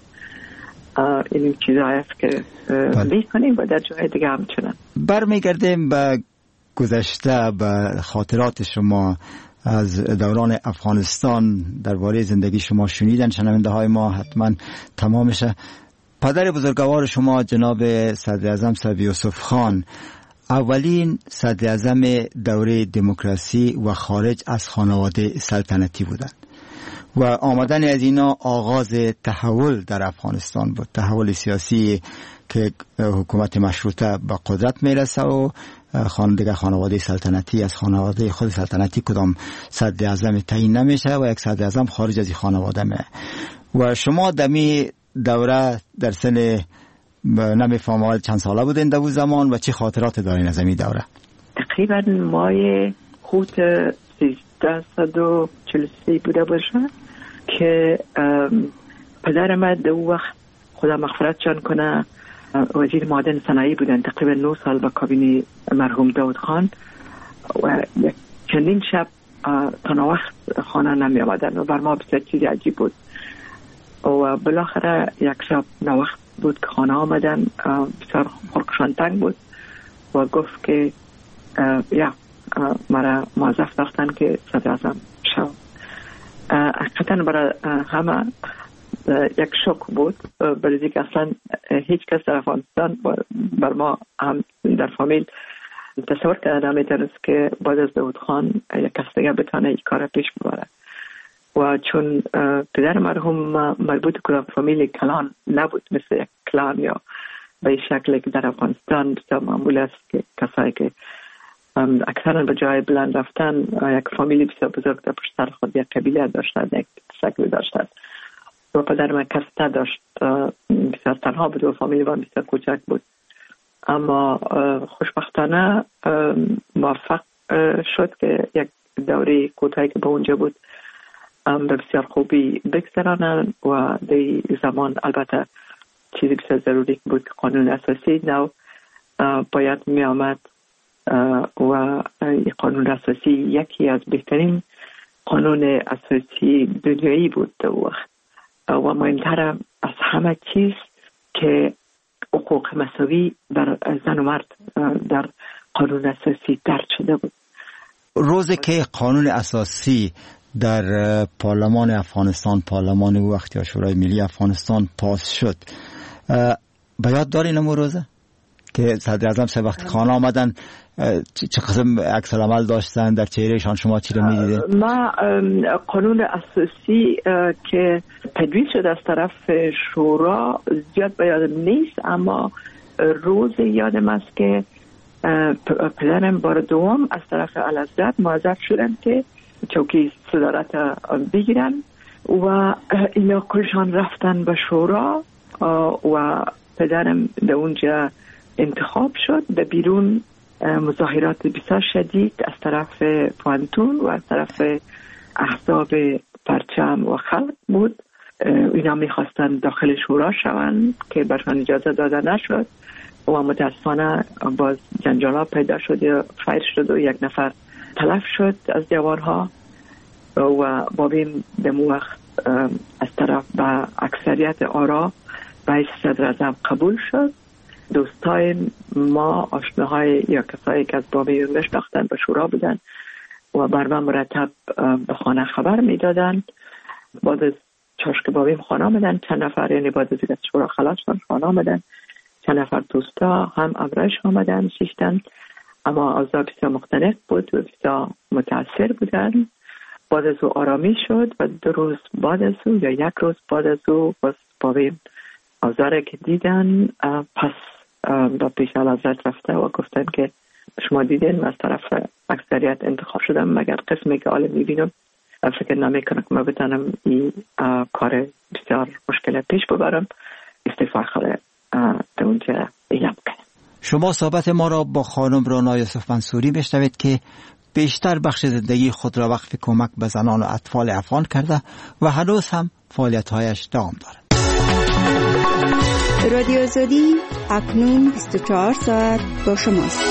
این چیزهایی است که میکنیم و در جای دیگه همچنان. برمیگردیم به گذشته، به خاطرات شما از دوران افغانستان. درباره زندگی شما شنیدن شنونده های ما حتما تمامشه. پدر بزرگوار شما جناب صدر اعظم صاحب یوسف خان اولین صدر اعظم دوره دموکراسی و خارج از خانواده سلطنتی بودند و آمدن از اینا آغاز تحول در افغانستان بود، تحول سیاسی که حکومت مشروطه به قدرت میرسه و خانواده خانواده سلطنتی از خانواده خود سلطنتی کدام صدر اعظم تعیین نمیشه و یک صدر اعظم خارج از خانواده می. و شما دمی دوره در سن نمیفهمم چند ساله بودین در اون زمان و چه خاطرات دارین از این دوره؟ تقریبا مای خود سیزده و چهل و سه بوده باشه که پدر من در اون وقت خدا مغفرتشان کنه وزیر معدن صنایع بودن. تقریبا نه سال با کابینه مرحوم داود خان و چندین شب تا وقت خانه نمی آمدن و بر ما بسیار چیزی عجیب بود و بالاخره یک شب نوقت بود که خانه آمدن، بسیار خلقشان تنگ بود و گفت که یا مرا موظف داشتن که صدر اعظم شو. حقیقتا برای همه یک شوک بود، برای اینکه اصلا هیچ کس در افغانستان بر ما هم در فامیل تصور کرده نمیتونست که بعد از داود خان یک کس دیگه بتونه این کار پیش ببره و چون پدر مرحوم مربوط به فامیل کلان نبود مثل یک کلان یا به شکلی که در افغانستان بسیار معمول است که کسایی که اکثرا به جای بلند رفتن یک فامیلی بسیار بزرگ در پشت سر خود یک قبیله داشتند، یک شکلی داشتند و پدر من کس نداشت، بسیار تنها بود و فامیل من بسیار کوچک بود. اما خوشبختانه موفق شد که یک دوره کوتاهی که به اونجا بود به بسیار خوبی بگذرانند و در زمان البته چیزی بسیار ضروری بود که قانون اساسی نو باید می آمد و قانون اساسی یکی از بهترین قانون اساسی دنیایی بود در وقت و مهمتر از همه چیز که حقوق مساوی بر زن و مرد در قانون اساسی درج شده بود روزی که قانون اساسی در پارلمان افغانستان، پارلمان وقت یا شورای ملی افغانستان پاس شد، به یاد دارین اون روزه که صدر اعظم سه وقت خانه آمدن چه قسم عکس العمل داشتن، در چهرهشان شما چی رو می‌دیدید؟ ما قانون اساسی که تدوین شد از طرف شورا زیاد به یادم نیست، اما روز یادم است که پدرم بار دوم از طرف اعلیحضرت معذب شدن که چوکی صدارت بگیرن و اینا کلشان رفتن به شورا و پدرم در اونجا انتخاب شد. در بیرون مظاهرات بسیار شدید از طرف پوانتون و از طرف احزاب پرچم و خلق بود. اینا میخواستن داخل شورا شوند که برشان اجازه داده نشد و متاسفانه باز جنجالا پیدا شد یا فایر شد و یک نفر تلف شد از جوانها و بابیم در وقت از طرف به اکثریت آرا به صدر اعظم قبول شد. دوستای ما، آشناهای یا کسایی که از بابی میشناختن به شورا بودن و بر من مرتب به خانه خبر میدادن. بعد از چاشک بابیم خانه آمدن چند نفر، یعنی بعد از از شورا خلاص شدن خانه آمدن چند نفر دوستا هم امرش آمدن شیشتن، اما اوضاع بسیار مختلف بود و بسیار متاثر بودن. بعد از او آرامی شد و دو روز بعد از او یا یک روز بعد از او باز بابیم اوضاع که دیدن پس با پیش اعلیحضرت رفته و گفتن که شما دیدین از طرف اکثریت انتخاب شدم، مگر قسمی که حالا میبینم فکر نمیکنم که ما بتانم این کار بسیار مشکل پیش ببرم، استعفا خاله در اونجا اعلام کنم. شما صحبت ما را با خانم رانا یوسف منصوری میشنوید که بیشتر بخش زندگی خود را وقف کمک به زنان و اطفال افغان کرده و هنوز هم فعالیت‌هایش دوام دارد. رادیو آزادی اکنون بیست و چهار ساعت با شماست.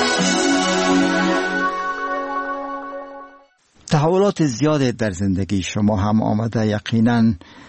تحولات زیاد در زندگی شما هم آمده، یقینا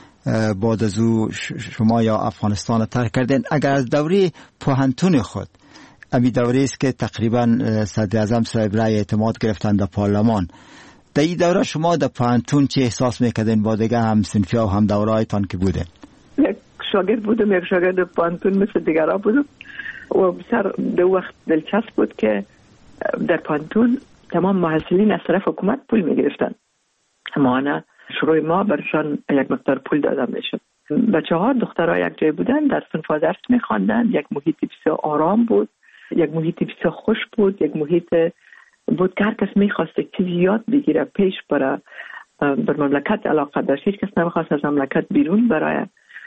بعد از او شما یا افغانستان ترک کردین. اگر از دوره پوهنتون خود، امی دوره است که تقریبا صدر اعظم صاحب رای اعتماد گرفتن در پارلمان، در این دوره شما در پوهنتون چه احساس میکردین با دیگه هم صنفی و هم دوره هایتان که بودین؟ یک شاگرد بودم، یک شاگرد پوهنتون مثل دیگرها بودم و بسیار در وقت دلچسب بود که در پوهنتون تمام محصلین از طرف حکومت پول میگرفتن، اما نه شروع ما برشان یک مقدار پول داده میشد. بچه ها دخترها یک جای بودن در صنف درس میخواندن، یک محیط بسیار آرام بود، یک محیط بسیار خوش بود، یک محیط بود که هر کس میخواست چیزی یاد بگیره پیش برای بر مملکت علاقه داشت، هیچ کس نمیخواست از مملکت بیرون برای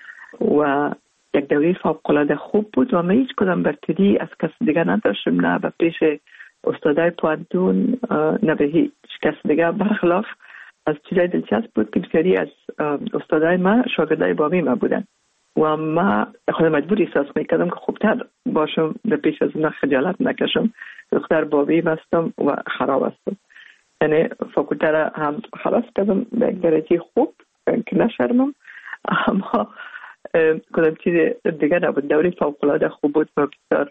و یک دوره فوق‌العاده خوب بود و من هیچ کدام برتری از کس دیگه نداشتم، نه به پیش استادای پوهنتون نه به هیچ کس دیگه، برخلاف از چیزای دلچسب بود که بسیاری از استادای ما شاگردای بابی ما بودن و ما خودم مجبور احساس میکردم که خوبتر باشم در پیش از اون خجالت نکشم، دختر بابی هستم و خراب هستم، یعنی فاکولته را هم خلاص کردم به یک درجه خوب که نشرمم، اما کدام چیز دیگه نبود. دوره فوق‌العاده خوب بود و بسیار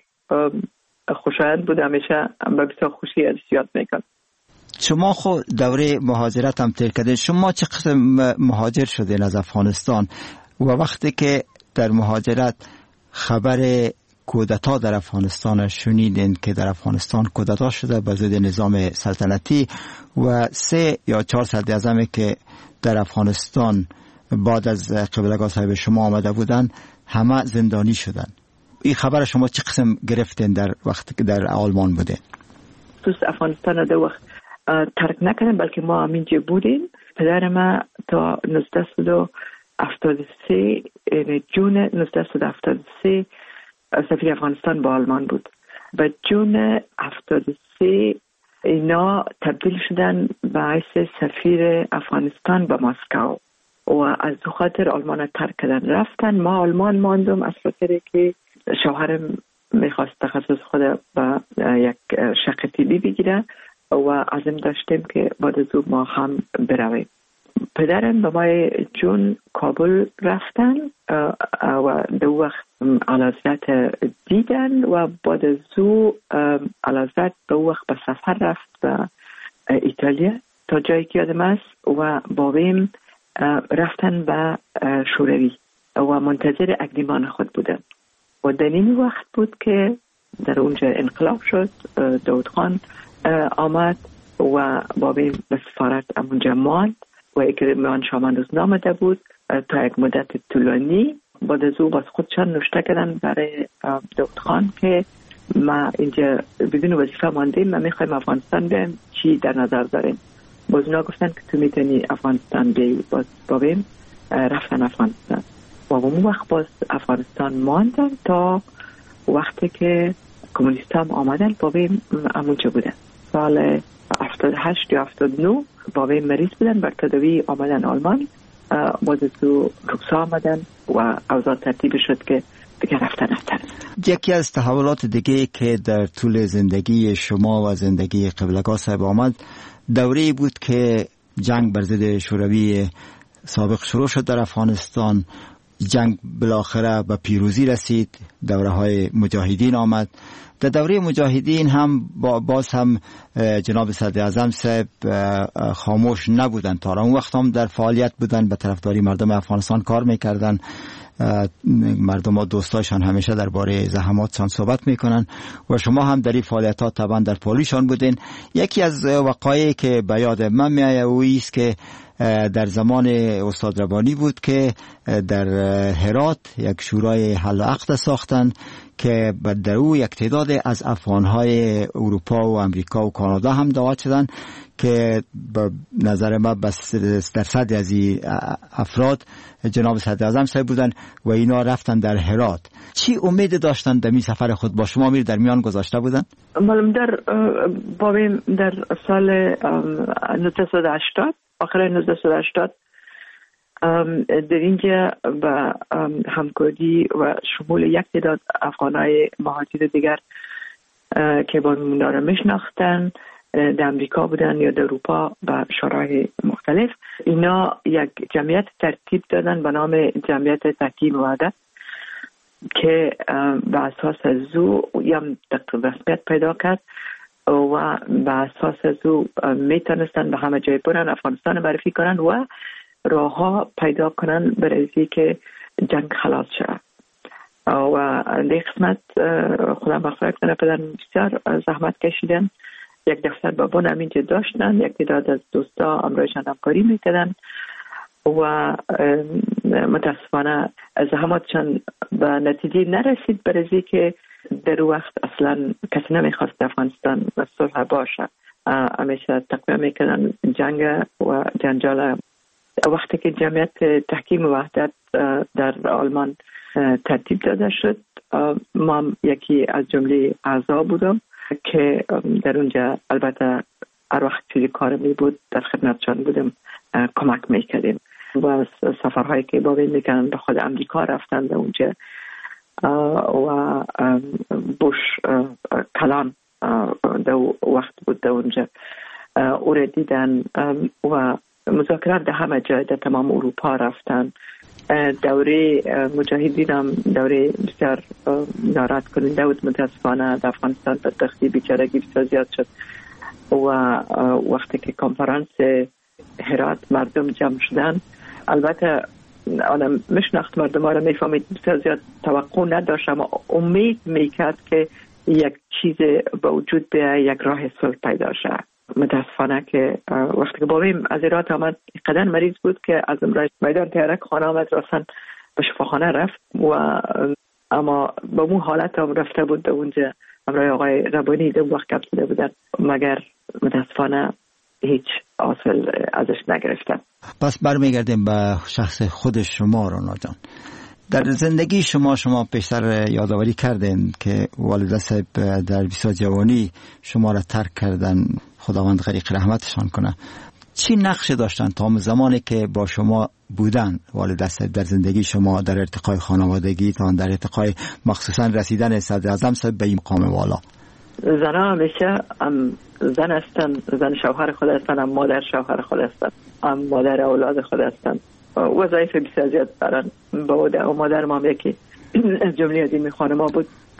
خوشایند بود، همیشه با بسیار خوشی از یاد میکنم. شما خود دوره مهاجرت هم تیر کردین، شما چه قسم مهاجر شدین از افغانستان و وقتی که در مهاجرت خبر کودتا در افغانستان شنیدین که در افغانستان کودتا شده به ضد نظام سلطنتی و سه یا چهار صدر اعظمی که در افغانستان بعد از قبلگاه صاحب شما آمده بودن همه زندانی شدن، این خبر شما چه قسم گرفتین در وقتی که در آلمان بودین؟ دوست افغانستان در وقت ترک نکردن، بلکه ما همینجا بودیم. پدر ما تا نوزده صد هفتاد و سه جون نوزده صد هفتاد و سه سفیر افغانستان با آلمان بود و جون هفتاد و سه اینا تبدیل شدن به حیث سفیر افغانستان به مسکو و از دو خاطر آلمان ترک کردن رفتن. ما آلمان ماندم از خاطر که شوهرم میخواست تخصص خود به یک شق طبی بگیره و عزم داشتیم که بعد از او ما هم برویم. پدرم به ما جون کابل رفتن و دو وقت اعلیحضرت دیدن و بعد از او اعلیحضرت دو وقت به سفر رفت به ایتالیا تا جایی که یادم است و بابیم رفتن به شوروی و منتظر اقدیمان خود بودن و در این وقت بود که در اونجا انقلاب شد. داود خان آمد و بابیم به سفارت اونجا ماند و اکرمان شامان روز نامده بود تا یک مدت طولانی. بعد از او باز خودشان نوشته کردن برای داود خان که ما اینجا بدون وظیفه ماندیم، ما میخوایم افغانستان بریم، چی در نظر داریم؟ باز اونا گفتن که تو میتونی افغانستان بیایی. باز بابیم رفتن افغانستان و اون وقت باز افغانستان ماندن تا وقتی که کمونیست هم آمدن. بابیم همونجا بودن. سال هفتاد و هشت یا هفتاد و نه بابیم مریض بودن، بر تداوی آمدن آلمان. باز تو رکسا آمدن و اوضاع ترتیب شد که دیگه رفتن افتن. یکی از تحولات دیگه که در طول زندگی شما و زندگی قبلگاه صاحب آمد دوره بود که جنگ بر ضد شوروی سابق شروع شد در افغانستان. جنگ بالاخره به پیروزی رسید، دوره های مجاهدین آمد. در دوره مجاهدین هم باز هم جناب صدراعظم صاحب خاموش نبودن، تا اون وقت هم در فعالیت بودن، به طرفداری مردم افغانستان کار میکردن. مردم و دوستایشان همیشه درباره زحماتشان صحبت میکنن و شما هم در این فعالیتات طبعا در پالیشان بودین. یکی از وقایعی که به یاد من میآید او است که در زمان استاد ربانی بود که در هرات یک شورای حل و عقد ساختن که در او یک تعداد از افغانهای اروپا و امریکا و کانادا هم دعوت شدن که به نظر من در صد از این افراد جناب صدراعظم صاحب بودن و اینا رفتن در هرات. چی امید داشتن در می سفر خود با شما میر در میان گذاشته بودن؟ معلوم در بابیم در سال نوزده صد و هشتاد آخر نوزده صد و هشتاد در اینجا به همکاری و شمول یک تعداد افغانای مهاجر دیگر که با اونا را میشناختن در امریکا بودن یا در اروپا به شورای مختلف، اینا یک جمعیت ترتیب دادن به نام جمعیت تحکیم وحدت که به اساس از او یم رسمیت پیدا کرد و به اساس از او میتونستن به همه جای برن، افغانستان معرفی کنن و راه ها پیدا کنن برای که جنگ خلاص شد. و در قسمت خدا مغفرت کنه پدر بسیار زحمت کشیدن. یک دفتر بابون هم اینجا داشتن، یک تعداد از دوستا امرایشان همکاری میکردن و متاسفانه زحمتشان به نتیجه نرسید برای که در وقت اصلا کسی نمیخواست افغانستان صلح باشه. همیشه تقویه میکنن جنگ و جنجال. وقتی که جمعیت تحکیم وحدت در آلمان ترتیب داده شد، ما یکی از جمله اعضا بودم که در اونجا البته هر وقت چیزی کار می بود در خدمتشان بودم، کمک میکردیم و سفرهایی که با میکنن به خود امریکا رفتن در اونجا و بوش کلان در وقت بود در اونجا او را دیدن و مذاکرات در همه جای در تمام اروپا رفتن. دوره مجاهدین هم دوره بسیار ناراحت کننده بود. متاسفانه در افغانستان بدبختی بیچارگی بسیار زیاد شد و وقتی که کنفرانس هرات مردم جمع شدن، البته آدم مشناخت مردم ها را میفهمید بسیار زیاد توقع نداشت، اما امید میکرد که یک چیز به وجود بیاید، یک راه صلح پیدا شد. متاسفانه که وقتی که بابیم از هرات آمد قدر مریض بود که از امرای میدان تیرک خانه آمد، راستن به شفاخانه رفت و اما با مو حالت هم رفته بود اونجا امرای آقای ربانی در وقت کپ زده بودن، مگر متاسفانه هیچ حاصل ازش نگرفتن. پس برمیگردیم به شخص خود شما رانا جان. در زندگی شما شما پیشتر یادآوری کردین که والد صاحب در بسیار جوانی شما را ترک کردن، خداوند غریق رحمتشان کنه. چی نقش داشتن تا زمانی که با شما بودن والد صاحب در زندگی شما، در ارتقای خانوادگی تا در ارتقای مخصوصا رسیدن صدراعظم صاحب به این مقام والا؟ زنها همیشه زن هستن، زن شوهر خود هستن، هم مادر شوهر خود هستن، هم مادر اولاد خود هستن. وظایف بسیار زیاد دارن. با مادر ما یکی از جمله از این خانما بود،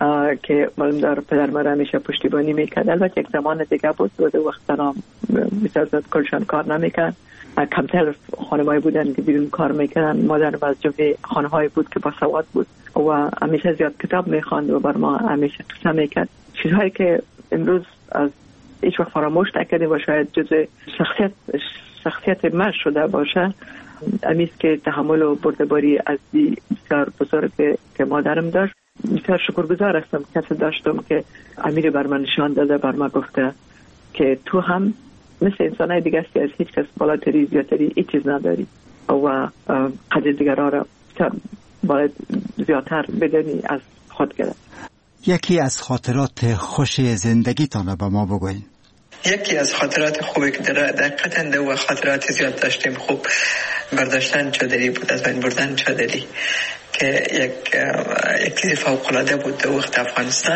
که معلوم دار پدر مادر همیشه پشتیبانی میکرد. البته یک زمان دیگه بود دو وقت زنها بسیار زیاد کلشان کار نمیکرد، کمتر خانمایی بودن که بیرون کار میکردن. مادرم از جمله خانمایی بود که با سواد بود و همیشه زیاد کتاب میخواند و بر ما همیشه قصه میکرد، چیزهایی که امروز از هیچ وقت فراموش نکردیم و شاید جزء شخصیت شخصیت من شده باشه. امیست که تحمل و بردباری از بسیار بزرگ که مادرم داشت. بسیار شکرگزار هستم کسی داشتم که امیر بر من نشان داده، بر من گفته که تو هم مثل انسانای دیگه هستی، از هیچ کس بالاتری زیادتری هیچ چیز نداری و قدر دیگرها را باید زیادتر بدانی از خود گرفت. یکی از خاطرات خوش زندگیتان با ما بگوین. یکی از خاطرات خوبی که در دقیقاً دو خاطرات زیاد داشتیم خوب برداشتن چادری بود، از بین بردن چادری که یک یک چیز فوق العاده بود در وقت افغانستان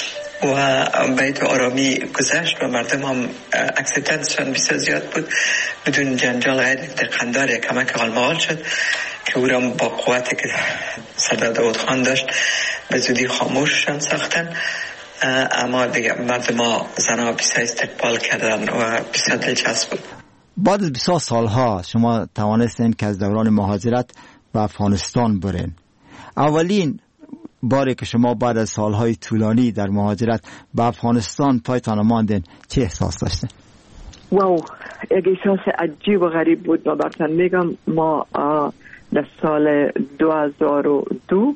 و بیت آرامی گذشت و مردم هم اکسپتنسشان بسیار زیاد بود، بدون جنجال غیر دقیقاًدار یک کمک غالمغال شد که او را با قوتی که سردار داود خان داشت به زودی خاموششان ساختن. اما دیگه مردم ها زنها بسیار استقبال کردن و بسیار دلچسب بود. بعد از بسیار سالها شما توانستین که از دوران مهاجرت به افغانستان برین. اولین باری که شما بعد از سالهای طولانی در مهاجرت به افغانستان پایتان ماندین چه احساس داشتین؟ واو، یک احساس عجیب و غریب بود. ما براتون میگم ما در سال دو هزار و دو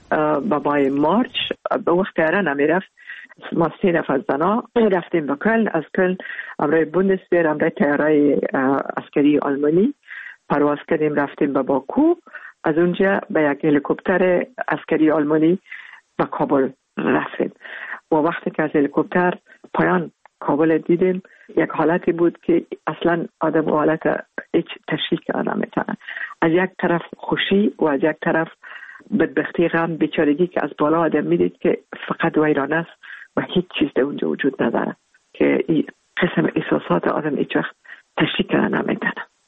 به ماه مارچ به وقت ایران نمیرفت، ما سه نفر زنا رفتیم به کلن، از کلن امرای بوندسویر امرای تیارای عسکری آلمانی پرواز کردیم رفتیم به باکو، از اونجا به یک هلیکوپتر عسکری آلمانی به کابل رفتیم و وقتی که از هلیکوپتر پایان کابل دیدیم یک حالتی بود که اصلا آدم و حالت هیچ تشریح کردن نمیتونه. از یک طرف خوشی و از یک طرف بدبختی، غم، بیچارگی که از بالا آدم میدید که فقط ویران است و هیچ چیز در اونجا وجود نداره که این قسم احساسات آدم هیچ وقت تشریح کردن نمیتونه.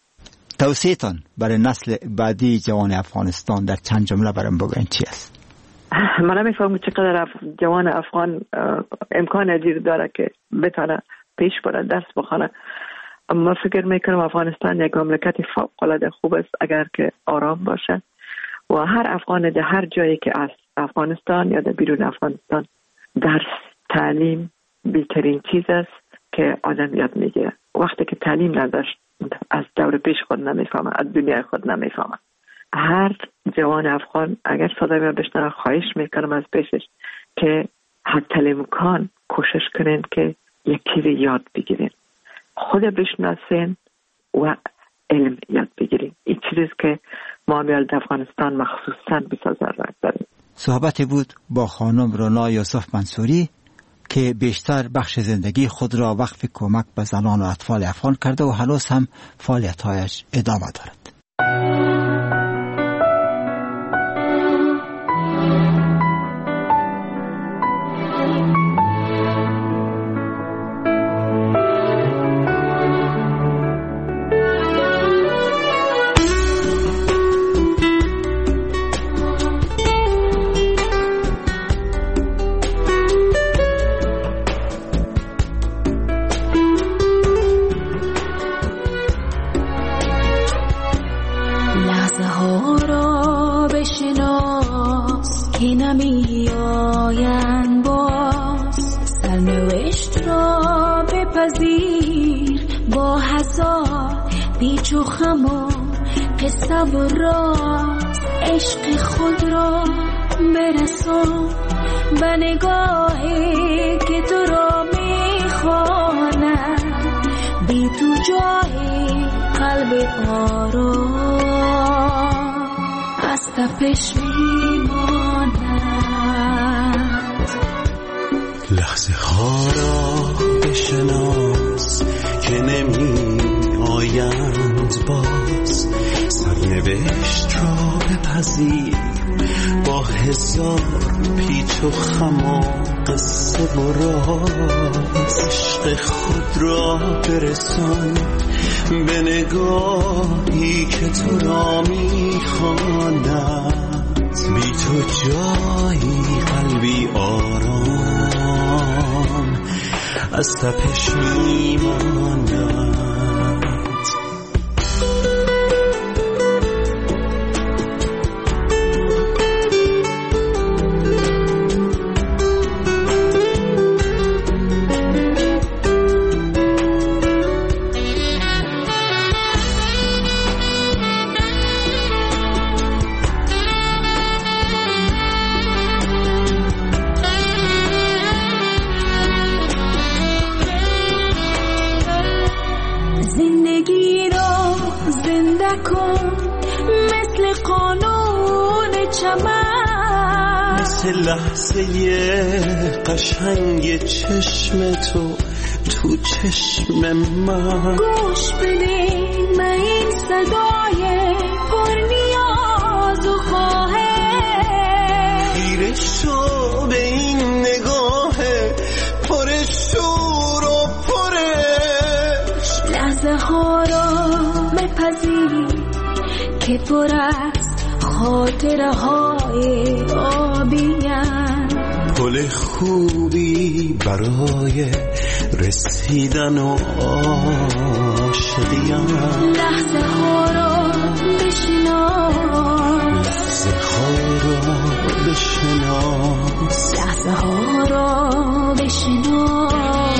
توصیه‌تان برای نسل بعدی جوان افغانستان در چند جمله برام بگوین چی است؟ من نمیفهمم چقدر اف... جوان افغان امکان ادیر داره که بتونه پیش بره درس بخونه. اما فکر میکنم افغانستان یک مملکت فوق العاده خوب است اگر که آرام باشه و هر افغان در هر جایی که از افغانستان یا در بیرون افغانستان درس تعلیم بهترین چیز است که آدم یاد میگیره. وقتی که تعلیم نداشت از دور پیش خود نمیفهمه، از دنیای خود نمیفهمه. هر جوان افغان اگر صدای من بشنوه خواهش میکنم از پیشش که حتی امکان کوشش کنین که یک چیز یاد بگیرین، خود بشناسین و علم یاد بگیرین. این چیزی که ما میال در افغانستان مخصوصا بسیار ضرورت داریم. صحبتی بود با خانم رونا یوسف منصوری که بیشتر بخش زندگی خود را وقف کمک به زنان و اطفال افغان کرده و هنوز هم فعالیت‌هایش ادامه دارد. لحظه ها را بشناس که نمی آیند باز، سرنوشت را بپذیر با هزار پیچ و خم و قصه و راز. عشق خود را برسان به نگاهی که تو را می خواند، بی تو جایی قلبی آرام از تپش میماند. لحظه قشنگ چشم تو تو چشم من، گوش بده من این صدای پر نیاز و خواهش، خیره شو به این نگاه پر شور و پرش، لحظه ها را بپذیر که پر است خاطره های آبیم، پل خوبی برای رسیدن و عاشقیم، لحظه ها را بشناس، لحظه ها را بشناس، لحظه ها را بشناس.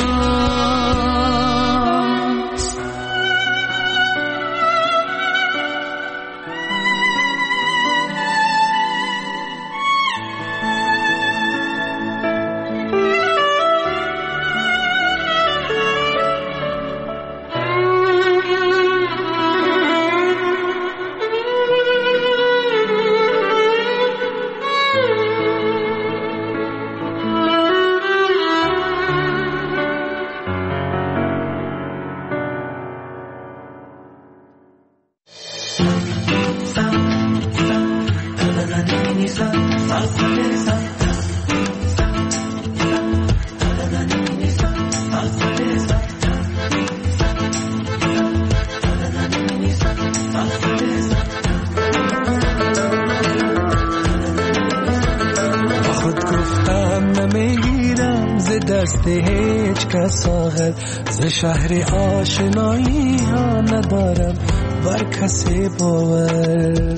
هیچ کس آخر ز شهر آشنایی ها ندارم بر کسی باور،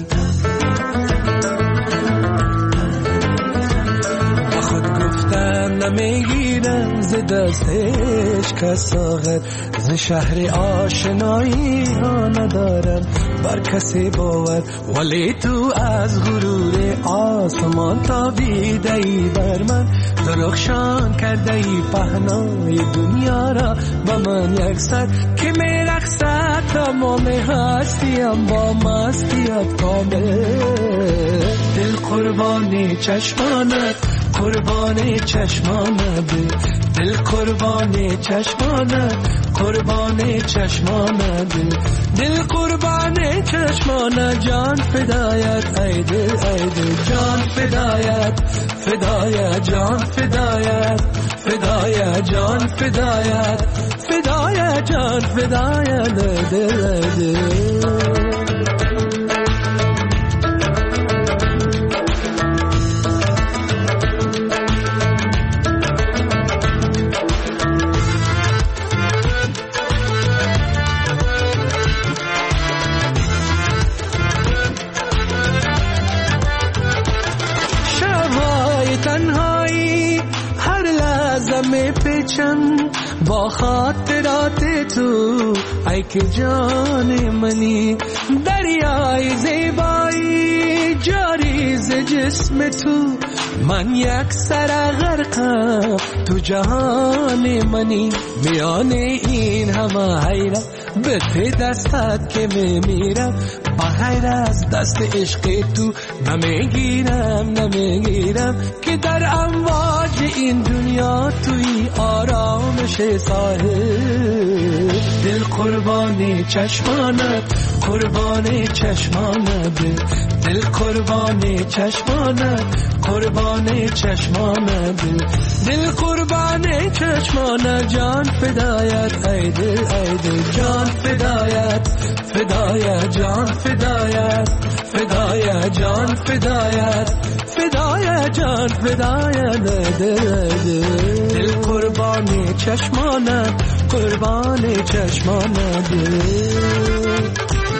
با خود گفتن نمیگیرم ز دست هیچ کس آخر ز شهر آشنایی ها ندارم بر کسی باور، ولی تو از غرور آسمان تابیده ای بر من، درخشان کرده ای پهنای دنیا را با من یکسر، که می رقصد تمام هستیم با مستیت کامل، دل قربان چشمانت قربان چشمانت، دل قربان چشمانت قربان چشمانت، دل قربان چشمانت، جان فدایت ای دل ای دل، جان فدایت فدایت جان فدایت فدایت جان فدایت فدایت جان فدایت دل دل. با خاطرات تو ای که جان منی، دریای زیبایی جاری ز جسم تو، من یک سر غرقم تو جهان منی، میان این همه حیرت به ته دستت که میمیرم، با حیر از دست عشق تو نمیگیرم نمیگیرم، که در امواج این دنیا توی آرامش ساحل، دل قربان چشمانت قربان چشمانت، دل قربان چشمانت قربان چشمانت، دل قربان چشمان جان فدایت ای دل ای دل جان فدایت فدایت جان فدایت فدایت جان فدایت فدایت جان فدایت دل دل دل قربانی چشمانت قربانی چشمانت دل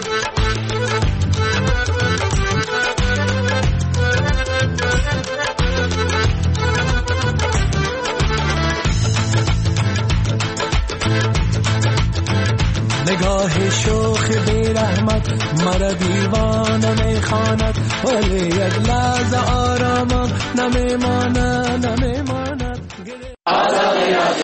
نگاه شوخ بی رحمت مرا دیوانه میخواند ولی یک لحظه آرامم نمیماند نمیماند